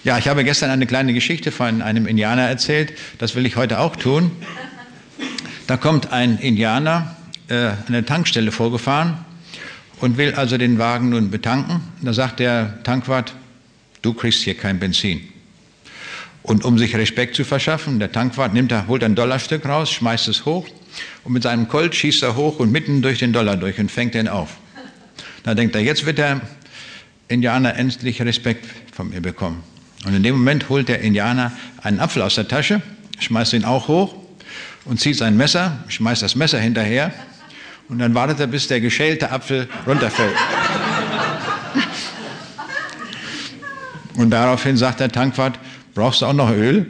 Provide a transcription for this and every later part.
Ja, ich habe gestern eine kleine Geschichte von einem Indianer erzählt. Das will ich heute auch tun. Da kommt ein Indianer an der Tankstelle vorgefahren und will also den Wagen nun betanken. Da sagt der Tankwart, du kriegst hier kein Benzin. Und um sich Respekt zu verschaffen, der Tankwart holt ein Dollarstück raus, schmeißt es hoch und mit seinem Colt schießt er hoch und mitten durch den Dollar durch und fängt den auf. Da denkt er, jetzt wird der Indianer endlich Respekt von mir bekommen. Und in dem Moment holt der Indianer einen Apfel aus der Tasche, schmeißt ihn auch hoch und zieht sein Messer, schmeißt das Messer hinterher und dann wartet er, bis der geschälte Apfel runterfällt. Und daraufhin sagt der Tankwart, brauchst du auch noch Öl?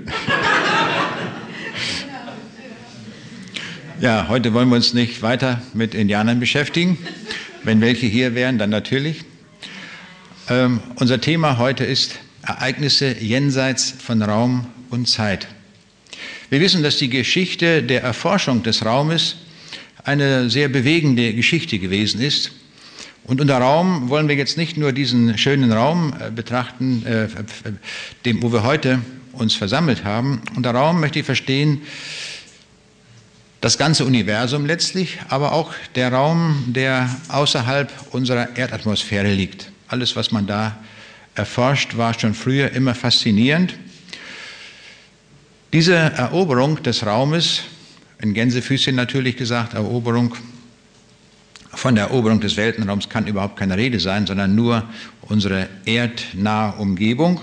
Ja, heute wollen wir uns nicht weiter mit Indianern beschäftigen. Wenn welche hier wären, dann natürlich. Unser Thema heute ist Ereignisse jenseits von Raum und Zeit. Wir wissen, dass die Geschichte der Erforschung des Raumes eine sehr bewegende Geschichte gewesen ist. Und unter Raum wollen wir jetzt nicht nur diesen schönen Raum betrachten, wo wir heute uns versammelt haben. Unter Raum möchte ich verstehen das ganze Universum letztlich, aber auch der Raum, der außerhalb unserer Erdatmosphäre liegt. Alles, was man da erforscht, war schon früher immer faszinierend. Diese Eroberung des Raumes, in Gänsefüßchen natürlich gesagt, von der Eroberung des Weltenraums kann überhaupt keine Rede sein, sondern nur unsere erdnahe Umgebung.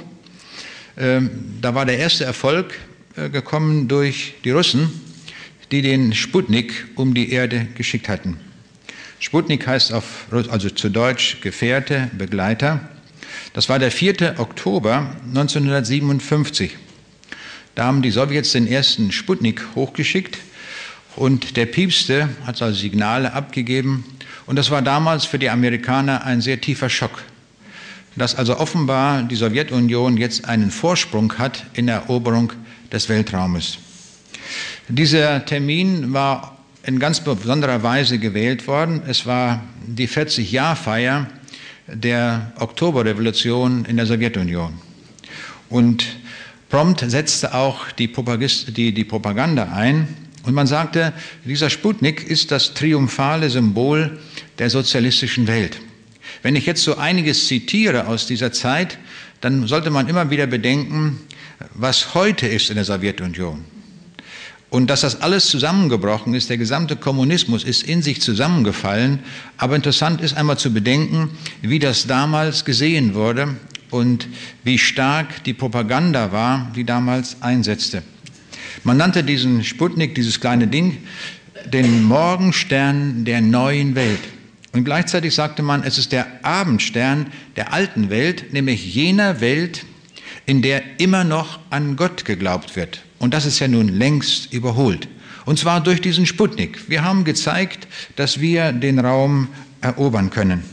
Da war der erste Erfolg gekommen durch die Russen, die den Sputnik um die Erde geschickt hatten. Sputnik heißt also zu Deutsch Gefährte, Begleiter. Das war der 4. Oktober 1957. Da haben die Sowjets den ersten Sputnik hochgeschickt und der piepste, hat also Signale abgegeben. Und das war damals für die Amerikaner ein sehr tiefer Schock, dass also offenbar die Sowjetunion jetzt einen Vorsprung hat in der Eroberung des Weltraumes. Dieser Termin war in ganz besonderer Weise gewählt worden. Es war die 40-Jahr-Feier der Oktoberrevolution in der Sowjetunion. Und prompt setzte auch die Propaganda ein. Und man sagte, dieser Sputnik ist das triumphale Symbol der sozialistischen Welt. Wenn ich jetzt so einiges zitiere aus dieser Zeit, dann sollte man immer wieder bedenken, was heute ist in der Sowjetunion. Und dass das alles zusammengebrochen ist, der gesamte Kommunismus ist in sich zusammengefallen. Aber interessant ist einmal zu bedenken, wie das damals gesehen wurde und wie stark die Propaganda war, die damals einsetzte. Man nannte diesen Sputnik, dieses kleine Ding, den Morgenstern der neuen Welt. Und gleichzeitig sagte man, es ist der Abendstern der alten Welt, nämlich jener Welt, in der immer noch an Gott geglaubt wird. Und das ist ja nun längst überholt. Und zwar durch diesen Sputnik. Wir haben gezeigt, dass wir den Raum erobern können.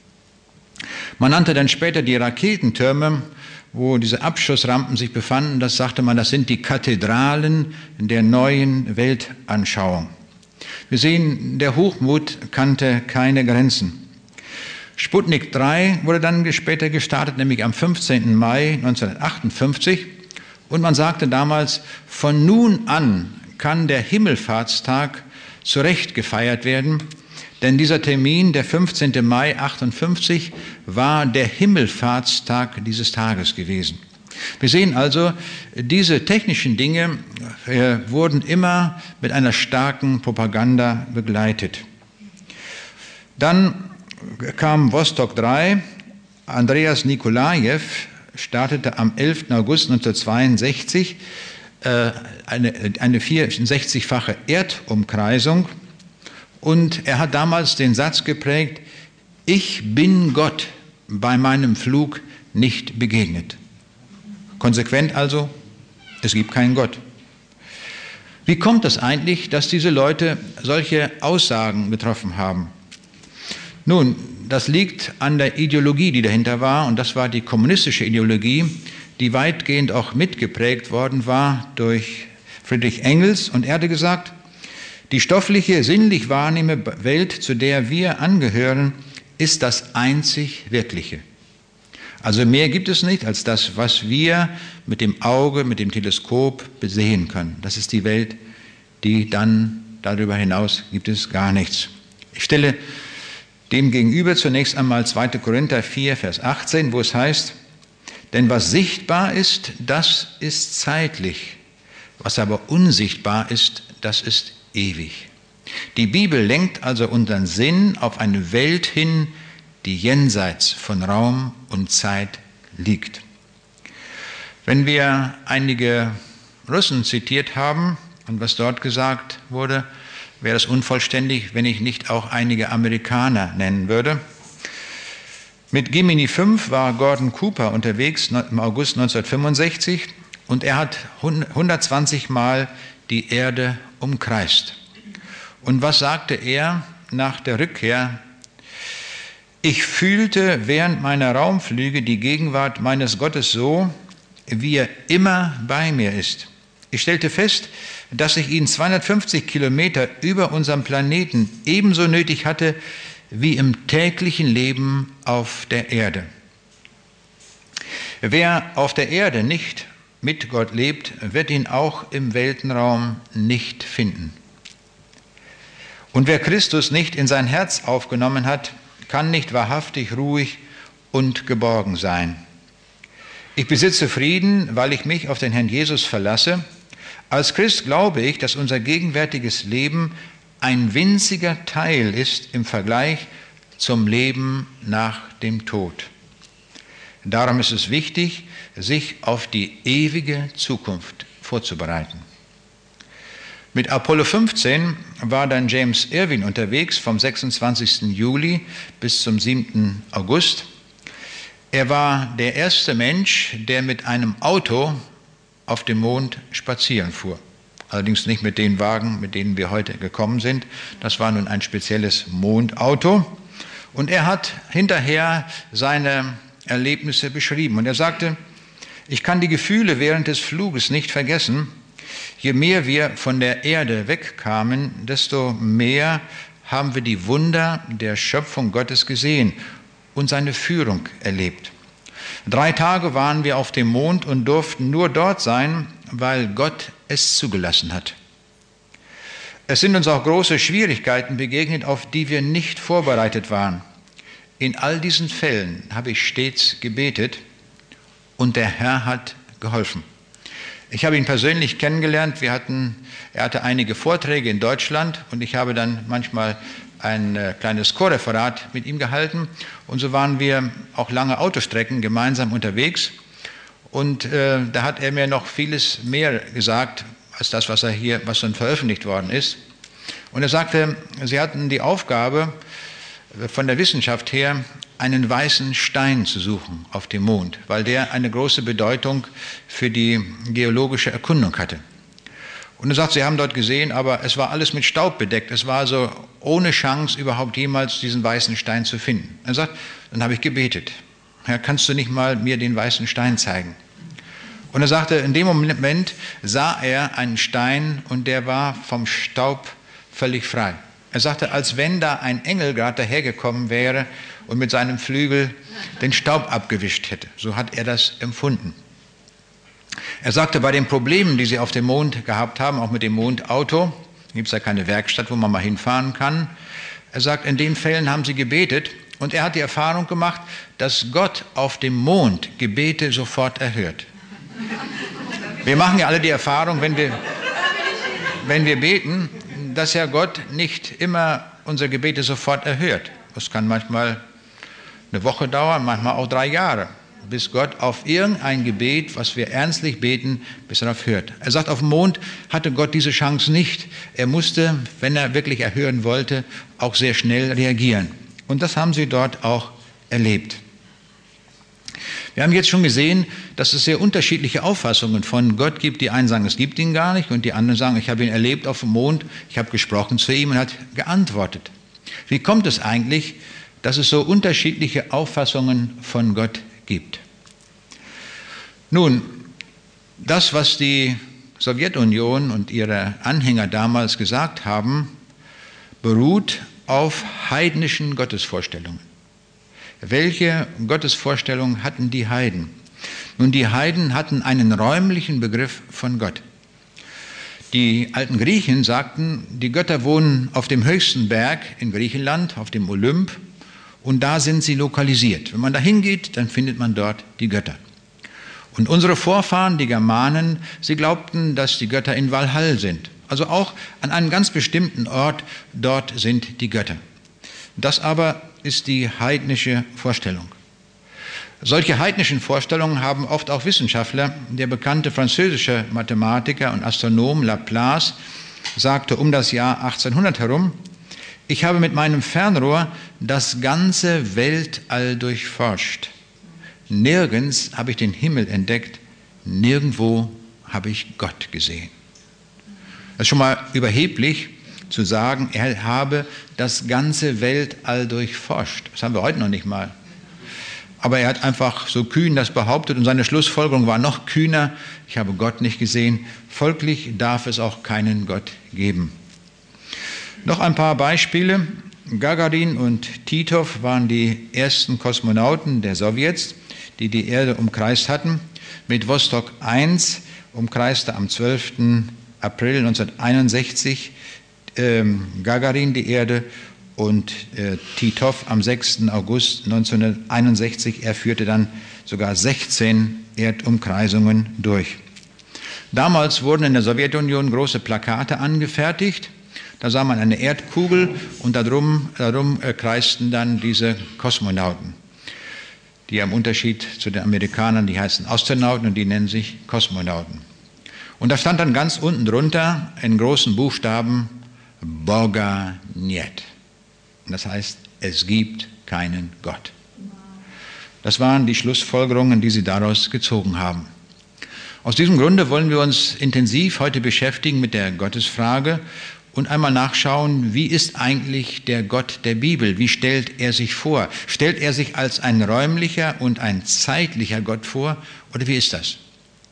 Man nannte dann später die Raketentürme, wo diese Abschussrampen sich befanden, das sagte man, das sind die Kathedralen der neuen Weltanschauung. Wir sehen, der Hochmut kannte keine Grenzen. Sputnik 3 wurde dann später gestartet, nämlich am 15. Mai 1958. Und man sagte damals, von nun an kann der Himmelfahrtstag zu Recht gefeiert werden, denn dieser Termin, der 15. Mai 1958, war der Himmelfahrtstag dieses Tages gewesen. Wir sehen also, diese technischen Dinge wurden immer mit einer starken Propaganda begleitet. Dann kam Vostok 3, Andreas Nikolajew startete am 11. August 1962 eine 64-fache Erdumkreisung und er hat damals den Satz geprägt, ich bin Gott bei meinem Flug nicht begegnet. Konsequent also, es gibt keinen Gott. Wie kommt es eigentlich, dass diese Leute solche Aussagen getroffen haben? Nun, das liegt an der Ideologie, die dahinter war, und das war die kommunistische Ideologie, die weitgehend auch mitgeprägt worden war durch Friedrich Engels. Und er hatte gesagt, die stoffliche, sinnlich wahrnehmende Welt, zu der wir angehören, ist das einzig Wirkliche. Also mehr gibt es nicht als das, was wir mit dem Auge, mit dem Teleskop besehen können. Das ist die Welt, die dann darüber hinaus gibt es gar nichts. Ich stelle dem gegenüber zunächst einmal 2. Korinther 4, Vers 18, wo es heißt, denn was sichtbar ist, das ist zeitlich. Was aber unsichtbar ist, das ist ewig. Die Bibel lenkt also unseren Sinn auf eine Welt hin, die jenseits von Raum und Zeit liegt. Wenn wir einige Russen zitiert haben und was dort gesagt wurde, wäre es unvollständig, wenn ich nicht auch einige Amerikaner nennen würde. Mit Gemini 5 war Gordon Cooper unterwegs im August 1965 und er hat 120 Mal die Erde umkreist. Und was sagte er nach der Rückkehr? Ich fühlte während meiner Raumflüge die Gegenwart meines Gottes so, wie er immer bei mir ist. Ich stellte fest, dass ich ihn 250 Kilometer über unserem Planeten ebenso nötig hatte, wie im täglichen Leben auf der Erde. Wer auf der Erde nicht mit Gott lebt, wird ihn auch im Weltenraum nicht finden. Und wer Christus nicht in sein Herz aufgenommen hat, kann nicht wahrhaftig ruhig und geborgen sein. Ich besitze Frieden, weil ich mich auf den Herrn Jesus verlasse. Als Christ glaube ich, dass unser gegenwärtiges Leben ein winziger Teil ist im Vergleich zum Leben nach dem Tod. Darum ist es wichtig, sich auf die ewige Zukunft vorzubereiten. Mit Apollo 15 war dann James Irwin unterwegs vom 26. Juli bis zum 7. August. Er war der erste Mensch, der mit einem Auto auf dem Mond spazieren fuhr. Allerdings nicht mit den Wagen, mit denen wir heute gekommen sind. Das war nun ein spezielles Mondauto. Und er hat hinterher seine Erlebnisse beschrieben. Und er sagte, ich kann die Gefühle während des Fluges nicht vergessen. Je mehr wir von der Erde wegkamen, desto mehr haben wir die Wunder der Schöpfung Gottes gesehen und seine Führung erlebt. 3 Tage waren wir auf dem Mond und durften nur dort sein, weil Gott es zugelassen hat. Es sind uns auch große Schwierigkeiten begegnet, auf die wir nicht vorbereitet waren. In all diesen Fällen habe ich stets gebetet und der Herr hat geholfen. Ich habe ihn persönlich kennengelernt. Er hatte einige Vorträge in Deutschland und ich habe dann manchmal ein kleines Chorreferat mit ihm gehalten. Und so waren wir auch lange Autostrecken gemeinsam unterwegs. Und da hat er mir noch vieles mehr gesagt, als das, was dann veröffentlicht worden ist. Und er sagte, sie hatten die Aufgabe, von der Wissenschaft her, einen weißen Stein zu suchen auf dem Mond, weil der eine große Bedeutung für die geologische Erkundung hatte. Und er sagt, sie haben dort gesehen, aber es war alles mit Staub bedeckt. Es war also ohne Chance, überhaupt jemals diesen weißen Stein zu finden. Er sagt, dann habe ich gebetet. Herr, kannst du nicht mal mir den weißen Stein zeigen? Und er sagte, in dem Moment sah er einen Stein und der war vom Staub völlig frei. Er sagte, als wenn da ein Engel gerade dahergekommen wäre und mit seinem Flügel den Staub abgewischt hätte. So hat er das empfunden. Er sagte, bei den Problemen, die sie auf dem Mond gehabt haben, auch mit dem Mondauto, gibt es ja keine Werkstatt, wo man mal hinfahren kann. Er sagt, in den Fällen haben sie gebetet und er hat die Erfahrung gemacht, dass Gott auf dem Mond Gebete sofort erhört. Wir machen ja alle die Erfahrung, wenn wir beten, dass ja Gott nicht immer unsere Gebete sofort erhört. Das kann manchmal eine Woche dauern, manchmal auch 3 Jahre, bis Gott auf irgendein Gebet, was wir ernstlich beten, bis er darauf hört. Er sagt, auf dem Mond hatte Gott diese Chance nicht. Er musste, wenn er wirklich erhören wollte, auch sehr schnell reagieren. Und das haben sie dort auch erlebt. Wir haben jetzt schon gesehen, dass es sehr unterschiedliche Auffassungen von Gott gibt. Die einen sagen, es gibt ihn gar nicht, und die anderen sagen, ich habe ihn erlebt auf dem Mond, ich habe gesprochen zu ihm und er hat geantwortet. Wie kommt es eigentlich, dass es so unterschiedliche Auffassungen von Gott gibt? Nun, das, was die Sowjetunion und ihre Anhänger damals gesagt haben, beruht auf heidnischen Gottesvorstellungen. Welche Gottesvorstellung hatten die Heiden? Nun, die Heiden hatten einen räumlichen Begriff von Gott. Die alten Griechen sagten, die Götter wohnen auf dem höchsten Berg in Griechenland, auf dem Olymp, und da sind sie lokalisiert. Wenn man da hingeht, dann findet man dort die Götter. Und unsere Vorfahren, die Germanen, sie glaubten, dass die Götter in Walhall sind. Also auch an einem ganz bestimmten Ort, dort sind die Götter. Das aber ist die heidnische Vorstellung. Solche heidnischen Vorstellungen haben oft auch Wissenschaftler. Der bekannte französische Mathematiker und Astronom Laplace sagte um das Jahr 1800 herum: Ich habe mit meinem Fernrohr das ganze Weltall durchforscht. Nirgends habe ich den Himmel entdeckt, nirgendwo habe ich Gott gesehen. Das ist schon mal überheblich zu sagen, er habe das ganze Weltall durchforscht. Das haben wir heute noch nicht mal. Aber er hat einfach so kühn das behauptet und seine Schlussfolgerung war noch kühner: Ich habe Gott nicht gesehen, folglich darf es auch keinen Gott geben. Noch ein paar Beispiele. Gagarin und Titov waren die ersten Kosmonauten der Sowjets, die die Erde umkreist hatten. Mit Vostok 1 umkreiste am 12. April 1961 Gagarin die Erde und Titov am 6. August 1961. Er führte dann sogar 16 Erdumkreisungen durch. Damals wurden in der Sowjetunion große Plakate angefertigt. Da sah man eine Erdkugel und darum kreisten dann diese Kosmonauten. Die haben Unterschied zu den Amerikanern, die heißen Astronauten und die nennen sich Kosmonauten. Und da stand dann ganz unten drunter in großen Buchstaben Boga niet. Das heißt, es gibt keinen Gott. Das waren die Schlussfolgerungen, die sie daraus gezogen haben. Aus diesem Grunde wollen wir uns intensiv heute beschäftigen mit der Gottesfrage und einmal nachschauen, wie ist eigentlich der Gott der Bibel? Wie stellt er sich vor? Stellt er sich als ein räumlicher und ein zeitlicher Gott vor? Oder wie ist das?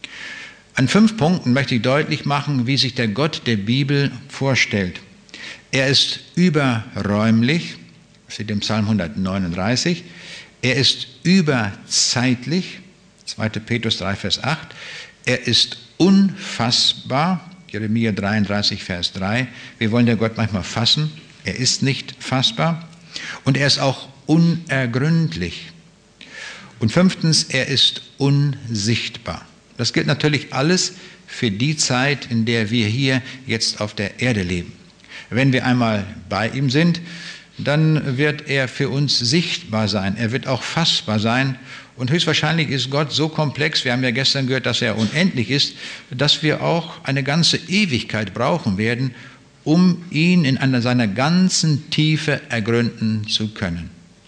An 5 Punkten möchte ich deutlich machen, wie sich der Gott der Bibel vorstellt. Er ist überräumlich, das steht im Psalm 139. Er ist überzeitlich, 2. Petrus 3, Vers 8. Er ist unfassbar, Jeremia 33, Vers 3. Wir wollen den Gott manchmal fassen. Er ist nicht fassbar. Und er ist auch unergründlich. Und 5. Er ist unsichtbar. Das gilt natürlich alles für die Zeit, in der wir hier jetzt auf der Erde leben. Wenn wir einmal bei ihm sind, dann wird er für uns sichtbar sein. Er wird auch fassbar sein. Und höchstwahrscheinlich ist Gott so komplex, wir haben ja gestern gehört, dass er unendlich ist, dass wir auch eine ganze Ewigkeit brauchen werden, um ihn in seiner ganzen Tiefe ergründen zu können.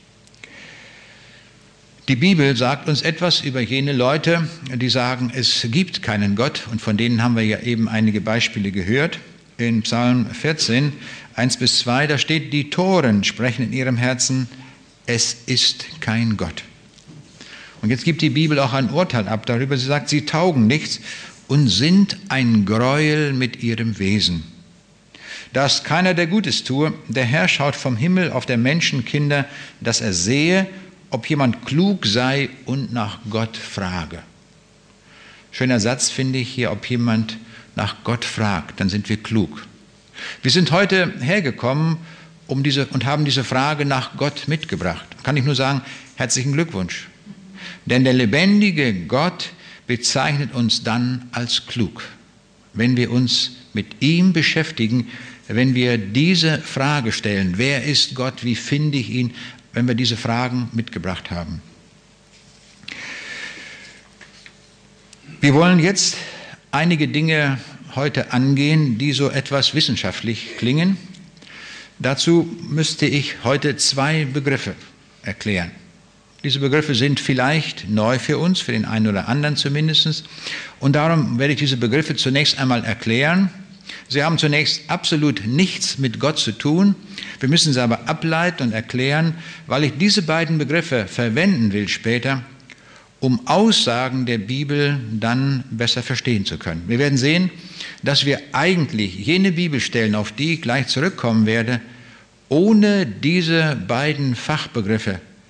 Die Bibel sagt uns etwas über jene Leute, die sagen, es gibt keinen Gott. Und von denen haben wir ja eben einige Beispiele gehört. In Psalm 14, 1-2, da steht: Die Toren sprechen in ihrem Herzen, es ist kein Gott. Und jetzt gibt die Bibel auch ein Urteil ab darüber. Sie sagt, sie taugen nichts und sind ein Greuel mit ihrem Wesen. Da ist keiner, der Gutes tue. Der Herr schaut vom Himmel auf der Menschenkinder, dass er sehe, ob jemand klug sei und nach Gott frage. Schöner Satz finde ich hier: ob jemand nach Gott fragt, dann sind wir klug. Wir sind heute hergekommen und haben diese Frage nach Gott mitgebracht. Kann ich nur sagen, herzlichen Glückwunsch. Denn der lebendige Gott bezeichnet uns dann als klug, wenn wir uns mit ihm beschäftigen, wenn wir diese Frage stellen: Wer ist Gott, wie finde ich ihn, wenn wir diese Fragen mitgebracht haben. Wir wollen jetzt einige Dinge heute angehen, die so etwas wissenschaftlich klingen. Dazu müsste ich heute 2 Begriffe erklären. Diese Begriffe sind vielleicht neu für uns, für den einen oder anderen zumindest. Und darum werde ich diese Begriffe zunächst einmal erklären. Sie haben zunächst absolut nichts mit Gott zu tun. Wir müssen sie aber ableiten und erklären, weil ich diese beiden Begriffe verwenden will später, um Aussagen der Bibel dann besser verstehen zu können. Wir werden sehen, dass wir eigentlich jene Bibelstellen, auf die ich gleich zurückkommen werde, ohne diese beiden Fachbegriffe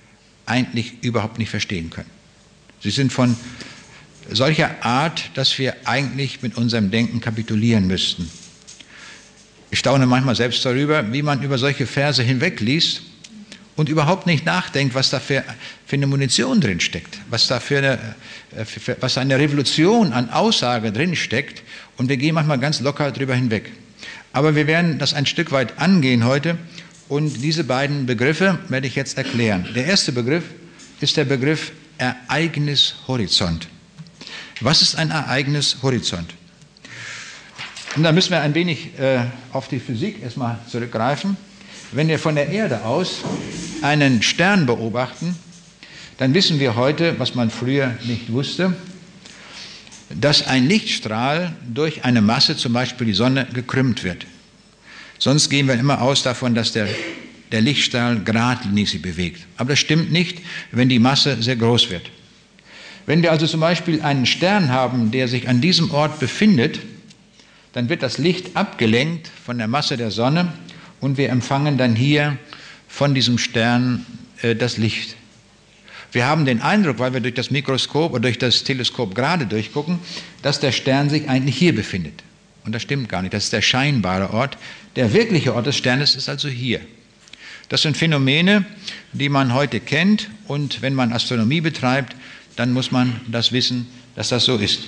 eigentlich überhaupt nicht verstehen können. Sie sind von solcher Art, dass wir eigentlich mit unserem Denken kapitulieren müssten. Ich staune manchmal selbst darüber, wie man über solche Verse hinwegliest und überhaupt nicht nachdenkt, was da für eine Munition drin steckt, was eine Revolution an Aussage drin steckt, und wir gehen manchmal ganz locker drüber hinweg. Aber wir werden das ein Stück weit angehen heute, und diese beiden Begriffe werde ich jetzt erklären. Der erste Begriff ist der Begriff Ereignishorizont. Was ist ein Ereignishorizont? Und da müssen wir ein wenig auf die Physik erstmal zurückgreifen. Wenn wir von der Erde aus einen Stern beobachten, dann wissen wir heute, was man früher nicht wusste, dass ein Lichtstrahl durch eine Masse, zum Beispiel die Sonne, gekrümmt wird. Sonst gehen wir immer aus davon, dass der Lichtstrahl geradlinig sich bewegt. Aber das stimmt nicht, wenn die Masse sehr groß wird. Wenn wir also zum Beispiel einen Stern haben, der sich an diesem Ort befindet, dann wird das Licht abgelenkt von der Masse der Sonne und wir empfangen dann hier von diesem Stern das Licht. Wir haben den Eindruck, weil wir durch das Mikroskop oder durch das Teleskop gerade durchgucken, dass der Stern sich eigentlich hier befindet. Und das stimmt gar nicht, das ist der scheinbare Ort. Der wirkliche Ort des Sternes ist also hier. Das sind Phänomene, die man heute kennt, und wenn man Astronomie betreibt, dann muss man das wissen, dass das so ist.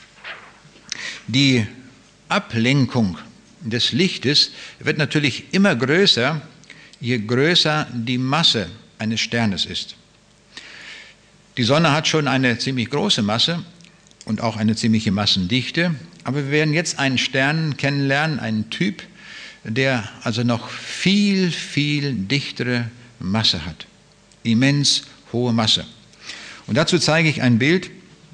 Die Ablenkung des Lichtes wird natürlich immer größer, je größer die Masse eines Sternes ist. Die Sonne hat schon eine ziemlich große Masse und auch eine ziemliche Massendichte, aber wir werden jetzt einen Stern kennenlernen, einen Typ, der also noch viel, viel dichtere Masse hat. Immens hohe Masse. Und dazu zeige ich ein Bild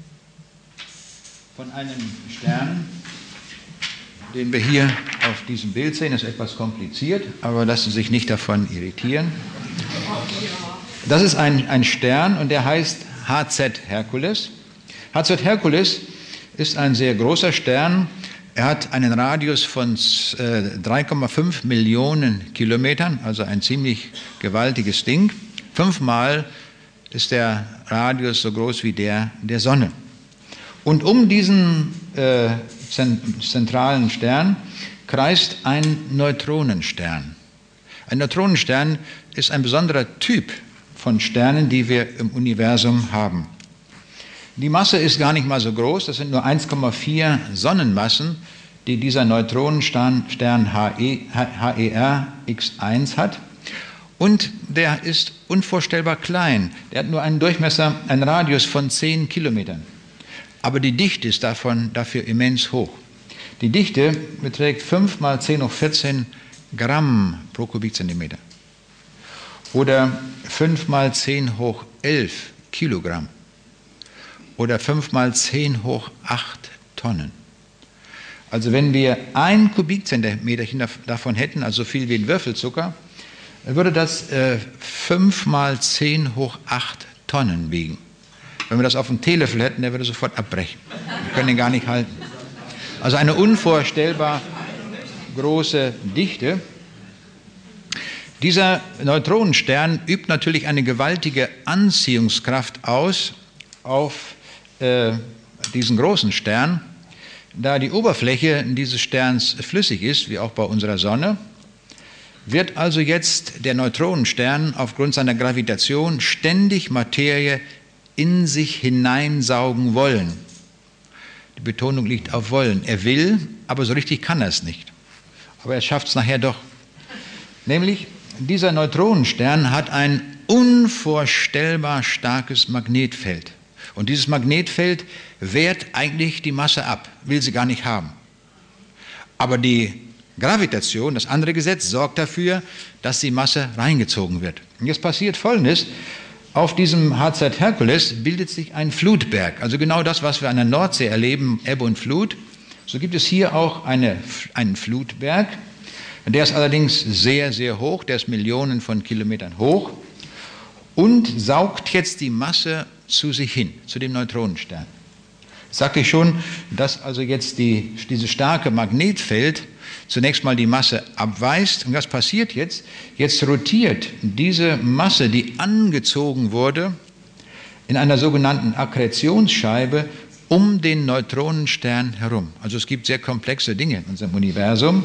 von einem Stern, den wir hier auf diesem Bild sehen. Das ist etwas kompliziert, aber lassen Sie sich nicht davon irritieren. Das ist ein Stern und der heißt HZ Hercules. HZ Hercules ist ein sehr großer Stern. Er hat einen Radius von 3,5 Millionen Kilometern, also ein ziemlich gewaltiges Ding. 5-mal ist der Radius so groß wie der Sonne. Und um diesen zentralen Stern kreist ein Neutronenstern. Ein Neutronenstern ist ein besonderer Typ von Sternen, die wir im Universum haben. Die Masse ist gar nicht mal so groß, das sind nur 1,4 Sonnenmassen, die dieser Neutronenstern HER X1 hat. Und der ist unvorstellbar klein. Der hat nur einen Durchmesser, einen Radius von 10 Kilometern. Aber die Dichte ist dafür immens hoch. Die Dichte beträgt 5 mal 10 hoch 14 Gramm pro Kubikzentimeter. Oder 5 mal 10 hoch 11 Kilogramm. Oder 5 mal 10 hoch 8 Tonnen. Also wenn wir 1 Kubikzentimeter davon hätten, also so viel wie ein Würfelzucker, würde das 5 mal 10 hoch 8 Tonnen wiegen. Wenn wir das auf dem Teelöffel hätten, der würde sofort abbrechen. Wir können ihn gar nicht halten. Also eine unvorstellbar große Dichte. Dieser Neutronenstern übt natürlich eine gewaltige Anziehungskraft aus auf diesen großen Stern, da die Oberfläche dieses Sterns flüssig ist, wie auch bei unserer Sonne. Wird also jetzt der Neutronenstern aufgrund seiner Gravitation ständig Materie in sich hineinsaugen wollen. Die Betonung liegt auf wollen. Er will, aber so richtig kann er es nicht. Aber er schafft es nachher doch. Nämlich, dieser Neutronenstern hat ein unvorstellbar starkes Magnetfeld. Und dieses Magnetfeld wehrt eigentlich die Masse ab, will sie gar nicht haben. Aber die Gravitation, das andere Gesetz, sorgt dafür, dass die Masse reingezogen wird. Und jetzt passiert Folgendes. Auf diesem HZ Hercules bildet sich ein Flutberg. Also genau das, was wir an der Nordsee erleben, Ebbe und Flut. So gibt es hier auch einen Flutberg. Der ist allerdings sehr, sehr hoch. Der ist Millionen von Kilometern hoch. Und saugt jetzt die Masse zu sich hin, zu dem Neutronenstern. Sagte ich schon, dass also jetzt dieses starke Magnetfeld zunächst mal die Masse abweist. Und was passiert jetzt? Jetzt rotiert diese Masse, die angezogen wurde, in einer sogenannten Akkretionsscheibe um den Neutronenstern herum. Also es gibt sehr komplexe Dinge in unserem Universum.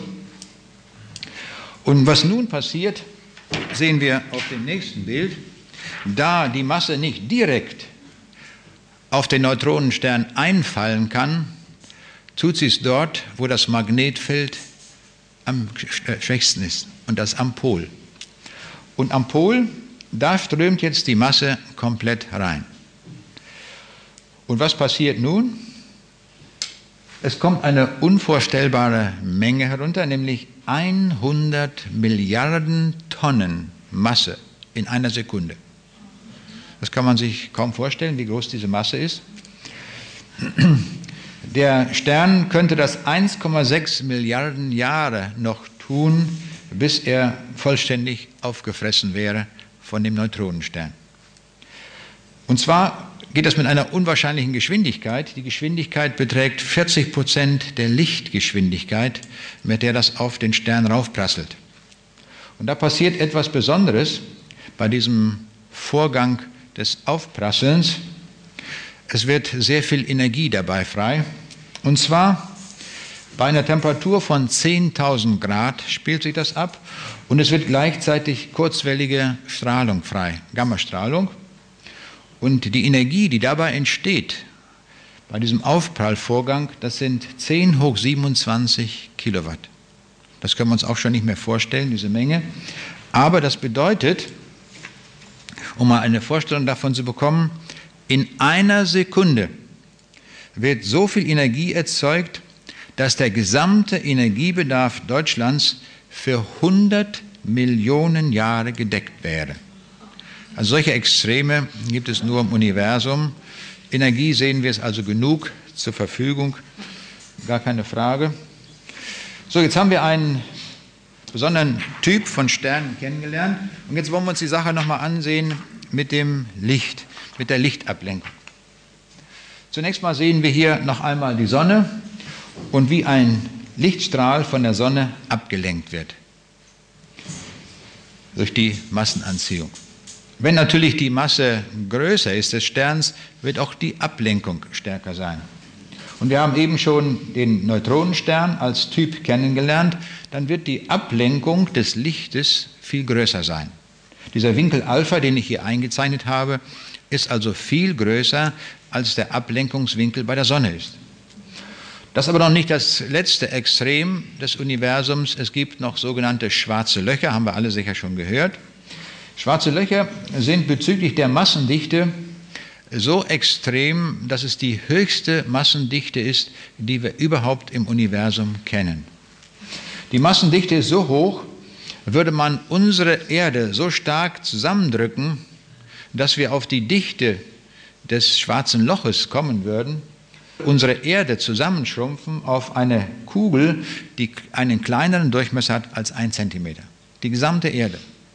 Und was nun passiert, sehen wir auf dem nächsten Bild. Da die Masse nicht direkt auf den Neutronenstern einfallen kann, tut sie es dort, wo das Magnetfeld am schwächsten ist, und das am Pol. Und am Pol, da strömt jetzt die Masse komplett rein. Und was passiert nun? Es kommt eine unvorstellbare Menge herunter, nämlich 100 Milliarden Tonnen Masse in einer Sekunde. Das kann man sich kaum vorstellen, wie groß diese Masse ist. Der Stern könnte das 1,6 Milliarden Jahre noch tun, bis er vollständig aufgefressen wäre von dem Neutronenstern. Und zwar geht das mit einer unwahrscheinlichen Geschwindigkeit. Die Geschwindigkeit beträgt 40% der Lichtgeschwindigkeit, mit der das auf den Stern raufprasselt. Und da passiert etwas Besonderes bei diesem Vorgang des Aufprasselns. Es wird sehr viel Energie dabei frei. Und zwar bei einer Temperatur von 10.000 Grad spielt sich das ab. Und es wird gleichzeitig kurzwellige Strahlung frei, Gammastrahlung. Und die Energie, die dabei entsteht, bei diesem Aufprallvorgang, das sind 10 hoch 27 Kilowatt. Das können wir uns auch schon nicht mehr vorstellen, diese Menge. Aber das bedeutet, um mal eine Vorstellung davon zu bekommen, in einer Sekunde wird so viel Energie erzeugt, dass der gesamte Energiebedarf Deutschlands für 100 Millionen Jahre gedeckt wäre. Also solche Extreme gibt es nur im Universum. Energie sehen wir es also genug zur Verfügung, gar keine Frage. So, jetzt haben wir einen besonderen Typ von Sternen kennengelernt und jetzt wollen wir uns die Sache nochmal ansehen mit dem Licht, mit der Lichtablenkung. Zunächst mal sehen wir hier noch einmal die Sonne und wie ein Lichtstrahl von der Sonne abgelenkt wird durch die Massenanziehung. Wenn natürlich die Masse größer ist des Sterns, wird auch die Ablenkung stärker sein. Und wir haben eben schon den Neutronenstern als Typ kennengelernt, dann wird die Ablenkung des Lichtes viel größer sein. Dieser Winkel Alpha, den ich hier eingezeichnet habe, ist also viel größer, als der Ablenkungswinkel bei der Sonne ist. Das ist aber noch nicht das letzte Extrem des Universums. Es gibt noch sogenannte schwarze Löcher, haben wir alle sicher schon gehört. Schwarze Löcher sind bezüglich der Massendichte so extrem, dass es die höchste Massendichte ist, die wir überhaupt im Universum kennen. Die Massendichte ist so hoch, würde man unsere Erde so stark zusammendrücken, dass wir auf die Dichte des schwarzen Loches kommen würden, unsere Erde zusammenschrumpfen auf eine Kugel, die einen kleineren Durchmesser hat als 1 Zentimeter. Die gesamte Erde.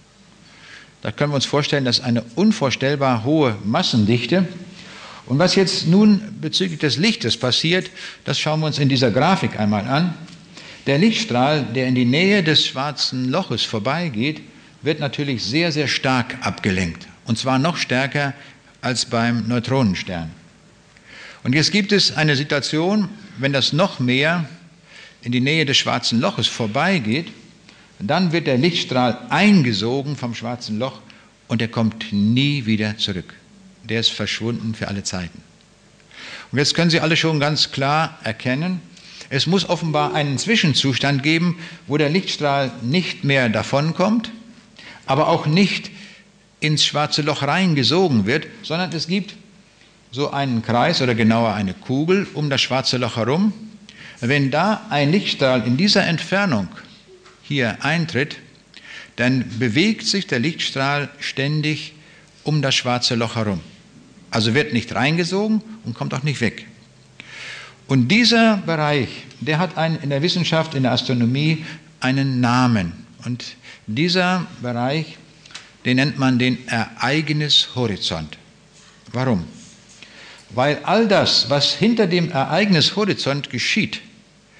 Da können wir uns vorstellen, das ist eine unvorstellbar hohe Massendichte. Und was jetzt nun bezüglich des Lichtes passiert, das schauen wir uns in dieser Grafik einmal an. Der Lichtstrahl, der in die Nähe des schwarzen Loches vorbeigeht, wird natürlich sehr, sehr stark abgelenkt. Und zwar noch stärker als beim Neutronenstern. Und jetzt gibt es eine Situation, wenn das noch mehr in die Nähe des schwarzen Loches vorbeigeht, dann wird der Lichtstrahl eingesogen vom schwarzen Loch und er kommt nie wieder zurück. Der ist verschwunden für alle Zeiten. Und jetzt können Sie alle schon ganz klar erkennen, es muss offenbar einen Zwischenzustand geben, wo der Lichtstrahl nicht mehr davonkommt, aber auch nicht ins schwarze Loch reingesogen wird, sondern es gibt so einen Kreis oder genauer eine Kugel um das schwarze Loch herum. Wenn da ein Lichtstrahl in dieser Entfernung hier eintritt, dann bewegt sich der Lichtstrahl ständig um das schwarze Loch herum. Also wird nicht reingesogen und kommt auch nicht weg. Und dieser Bereich, der hat in der Wissenschaft, in der Astronomie einen Namen. Und dieser Bereich, den nennt man den Ereignishorizont. Warum? Weil all das, was hinter dem Ereignishorizont geschieht,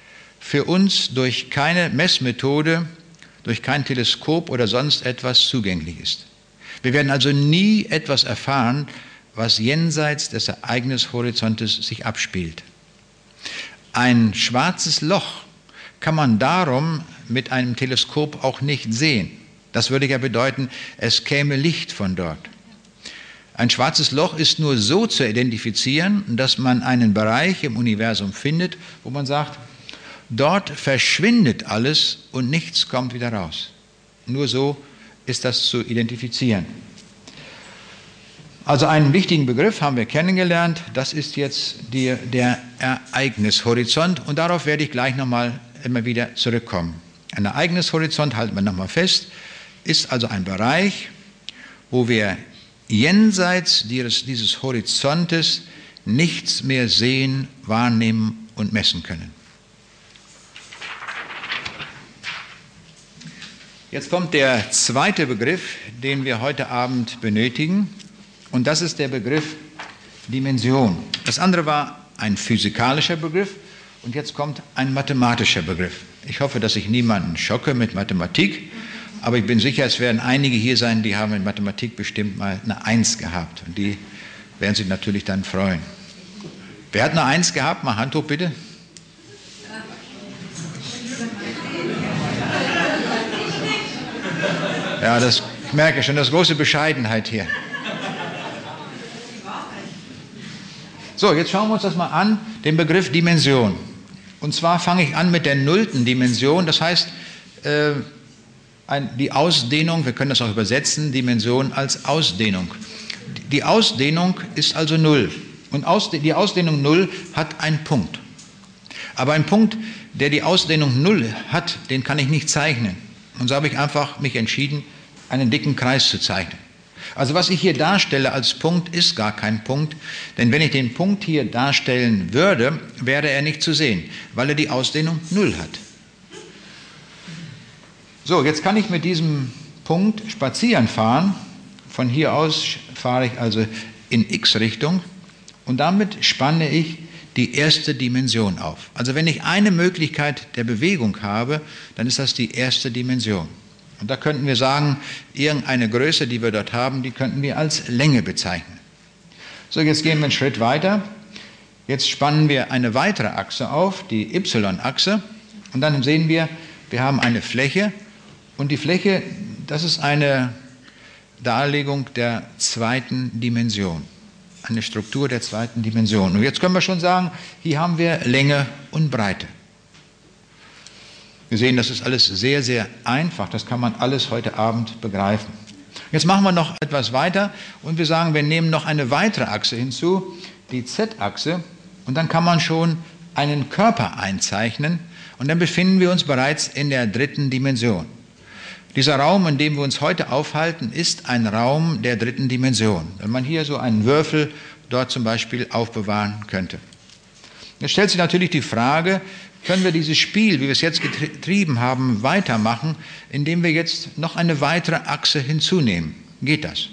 für uns durch keine Messmethode, durch kein Teleskop oder sonst etwas zugänglich ist. Wir werden also nie etwas erfahren, was jenseits des Ereignishorizontes sich abspielt. Ein schwarzes Loch kann man darum mit einem Teleskop auch nicht sehen. Das würde ja bedeuten, es käme Licht von dort. Ein schwarzes Loch ist nur so zu identifizieren, dass man einen Bereich im Universum findet, wo man sagt, dort verschwindet alles und nichts kommt wieder raus. Nur so ist das zu identifizieren. Also einen wichtigen Begriff haben wir kennengelernt, das ist jetzt der Ereignishorizont und darauf werde ich gleich nochmal immer wieder zurückkommen. Ein Ereignishorizont, halten wir nochmal fest, ist also ein Bereich, wo wir jenseits dieses Horizontes nichts mehr sehen, wahrnehmen und messen können. Jetzt kommt der zweite Begriff, den wir heute Abend benötigen, und das ist der Begriff Dimension. Das andere war ein physikalischer Begriff und jetzt kommt ein mathematischer Begriff. Ich hoffe, dass ich niemanden schocke mit Mathematik, aber ich bin sicher, es werden einige hier sein, die haben in Mathematik bestimmt mal eine 1 gehabt und die werden sich natürlich dann freuen. Wer hat eine 1 gehabt? Mal Hand hoch bitte. Ja, ich merke schon, das ist große Bescheidenheit hier. So, jetzt schauen wir uns das mal an, den Begriff Dimension. Und zwar fange ich an mit der 0. Dimension, das heißt die Ausdehnung, wir können das auch übersetzen, Dimension als Ausdehnung. Die Ausdehnung ist also 0 und die Ausdehnung 0 hat einen Punkt. Aber ein Punkt, der die Ausdehnung 0 hat, den kann ich nicht zeichnen. Und so habe ich einfach mich entschieden, einen dicken Kreis zu zeichnen. Also was ich hier darstelle als Punkt, ist gar kein Punkt, denn wenn ich den Punkt hier darstellen würde, wäre er nicht zu sehen, weil er die Ausdehnung 0 hat. So, jetzt kann ich mit diesem Punkt spazieren fahren. Von hier aus fahre ich also in x-Richtung und damit spanne ich die erste Dimension auf. Also wenn ich eine Möglichkeit der Bewegung habe, dann ist das die erste Dimension. Und da könnten wir sagen, irgendeine Größe, die wir dort haben, die könnten wir als Länge bezeichnen. So, jetzt gehen wir einen Schritt weiter. Jetzt spannen wir eine weitere Achse auf, die y-Achse. Und dann sehen wir, wir haben eine Fläche. Und die Fläche, das ist eine Darlegung der zweiten Dimension. Eine Struktur der zweiten Dimension. Und jetzt können wir schon sagen, hier haben wir Länge und Breite. Wir sehen, das ist alles sehr, sehr einfach. Das kann man alles heute Abend begreifen. Jetzt machen wir noch etwas weiter und wir sagen, wir nehmen noch eine weitere Achse hinzu, die Z-Achse. Und dann kann man schon einen Körper einzeichnen. Und dann befinden wir uns bereits in der dritten Dimension. Dieser Raum, in dem wir uns heute aufhalten, ist ein Raum der dritten Dimension. Wenn man hier so einen Würfel dort zum Beispiel aufbewahren könnte. Jetzt stellt sich natürlich die Frage, können wir dieses Spiel, wie wir es jetzt getrieben haben, weitermachen, indem wir jetzt noch eine weitere Achse hinzunehmen? Geht das?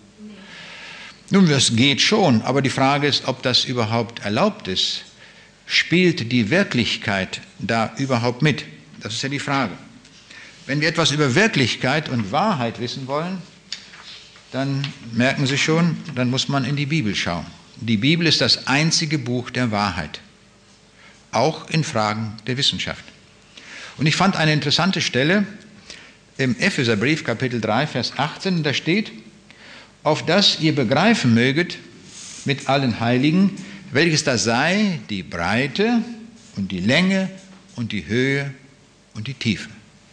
Nun, das geht schon, aber die Frage ist, ob das überhaupt erlaubt ist. Spielt die Wirklichkeit da überhaupt mit? Das ist ja die Frage. Wenn wir etwas über Wirklichkeit und Wahrheit wissen wollen, dann merken Sie schon, dann muss man in die Bibel schauen. Die Bibel ist das einzige Buch der Wahrheit, auch in Fragen der Wissenschaft. Und ich fand eine interessante Stelle im Epheserbrief, Kapitel 3, Vers 18, da steht, auf dass ihr begreifen möget mit allen Heiligen, welches das sei, die Breite und die Länge und die Höhe und die Tiefe.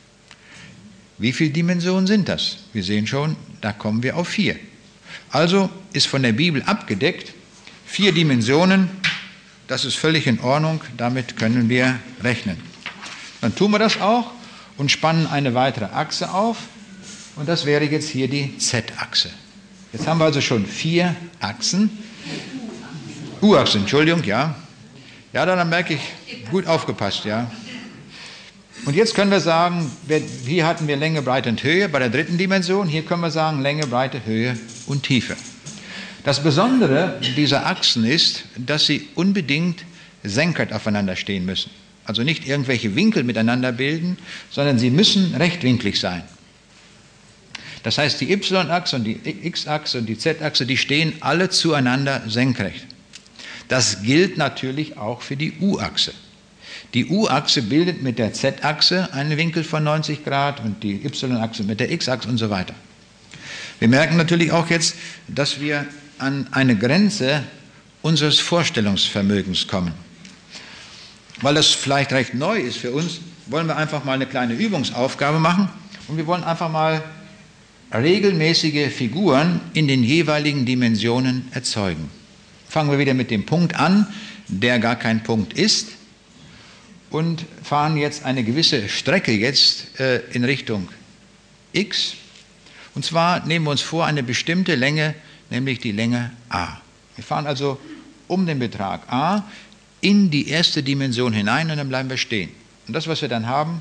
Wie viele Dimensionen sind das? Wir sehen schon, da kommen wir auf 4. Also ist von der Bibel abgedeckt, 4 Dimensionen, das ist völlig in Ordnung, damit können wir rechnen. Dann tun wir das auch und spannen eine weitere Achse auf und das wäre jetzt hier die Z-Achse. Jetzt haben wir also schon 4 Achsen. U-Achse, Entschuldigung, ja. Ja, dann merke ich, gut aufgepasst, ja. Und jetzt können wir sagen, hier hatten wir Länge, Breite und Höhe bei der dritten Dimension. Hier können wir sagen Länge, Breite, Höhe und Tiefe. Das Besondere dieser Achsen ist, dass sie unbedingt senkrecht aufeinander stehen müssen. also nicht irgendwelche Winkel miteinander bilden, sondern sie müssen rechtwinklig sein. Das heißt, die Y-Achse und die X-Achse und die Z-Achse, die stehen alle zueinander senkrecht. Das gilt natürlich auch für die U-Achse. Die U-Achse bildet mit der Z-Achse einen Winkel von 90 Grad und die Y-Achse mit der X-Achse und so weiter. Wir merken natürlich auch jetzt, dass wir an eine Grenze unseres Vorstellungsvermögens kommen. Weil das vielleicht recht neu ist für uns, wollen wir einfach mal eine kleine Übungsaufgabe machen und wir wollen einfach mal regelmäßige Figuren in den jeweiligen Dimensionen erzeugen. Fangen wir wieder mit dem Punkt an, der gar kein Punkt ist, und fahren jetzt eine gewisse Strecke jetzt in Richtung x. Und zwar nehmen wir uns vor eine bestimmte Länge, nämlich die Länge a. Wir fahren also um den Betrag a in die erste Dimension hinein und dann bleiben wir stehen. Und das, was wir dann haben,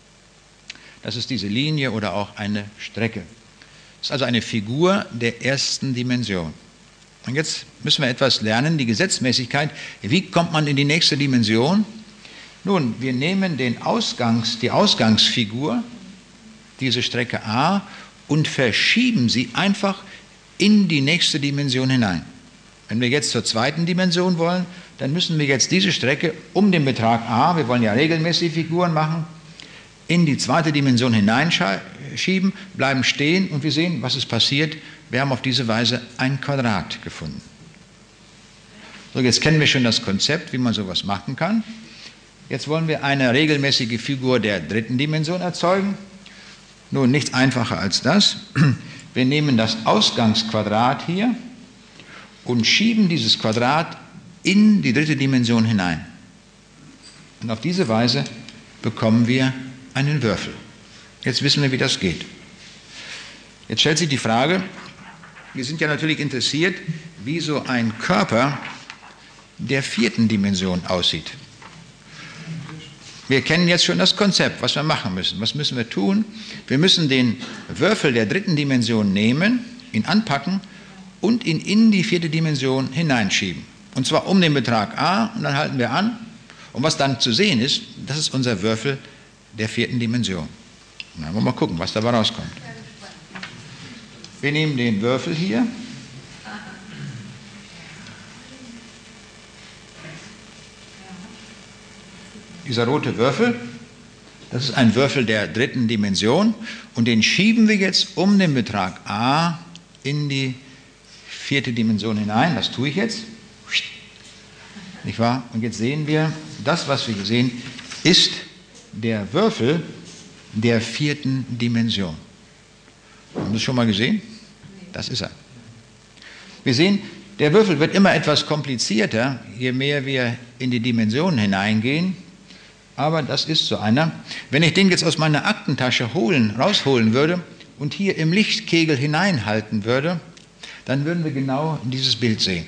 das ist diese Linie oder auch eine Strecke. Das ist also eine Figur der ersten Dimension. Und jetzt müssen wir etwas lernen, die Gesetzmäßigkeit. Wie kommt man in die nächste Dimension? Nun, wir nehmen die Ausgangsfigur, diese Strecke a, und verschieben sie einfach in die nächste Dimension hinein. Wenn wir jetzt zur zweiten Dimension wollen, dann müssen wir jetzt diese Strecke um den Betrag a, wir wollen ja regelmäßig Figuren machen, in die zweite Dimension hineinschieben, bleiben stehen und wir sehen, was ist passiert. Wir haben auf diese Weise ein Quadrat gefunden. So, jetzt kennen wir schon das Konzept, wie man sowas machen kann. Jetzt wollen wir eine regelmäßige Figur der dritten Dimension erzeugen. Nun, nichts einfacher als das. Wir nehmen das Ausgangsquadrat hier und schieben dieses Quadrat in die dritte Dimension hinein. Und auf diese Weise bekommen wir einen Würfel. Jetzt wissen wir, wie das geht. Jetzt stellt sich die Frage, wir sind ja natürlich interessiert, wie so ein Körper der vierten Dimension aussieht. Wir kennen jetzt schon das Konzept, was wir machen müssen. Was müssen wir tun? Wir müssen den Würfel der dritten Dimension nehmen, ihn anpacken und ihn in die vierte Dimension hineinschieben. Und zwar um den Betrag a und dann halten wir an. Und was dann zu sehen ist, das ist unser Würfel der vierten Dimension. Und dann wollen wir mal gucken, was dabei rauskommt. Wir nehmen den Würfel hier. Dieser rote Würfel, das ist ein Würfel der dritten Dimension und den schieben wir jetzt um den Betrag a in die vierte Dimension hinein. Das tue ich jetzt. Nicht wahr? Und jetzt sehen wir, das, was wir hier sehen, ist der Würfel der vierten Dimension. Haben Sie das schon mal gesehen? Das ist er. Wir sehen, der Würfel wird immer etwas komplizierter, je mehr wir in die Dimensionen hineingehen. Aber das ist so einer. Wenn ich den jetzt aus meiner Aktentasche rausholen würde und hier im Lichtkegel hineinhalten würde, dann würden wir genau dieses Bild sehen.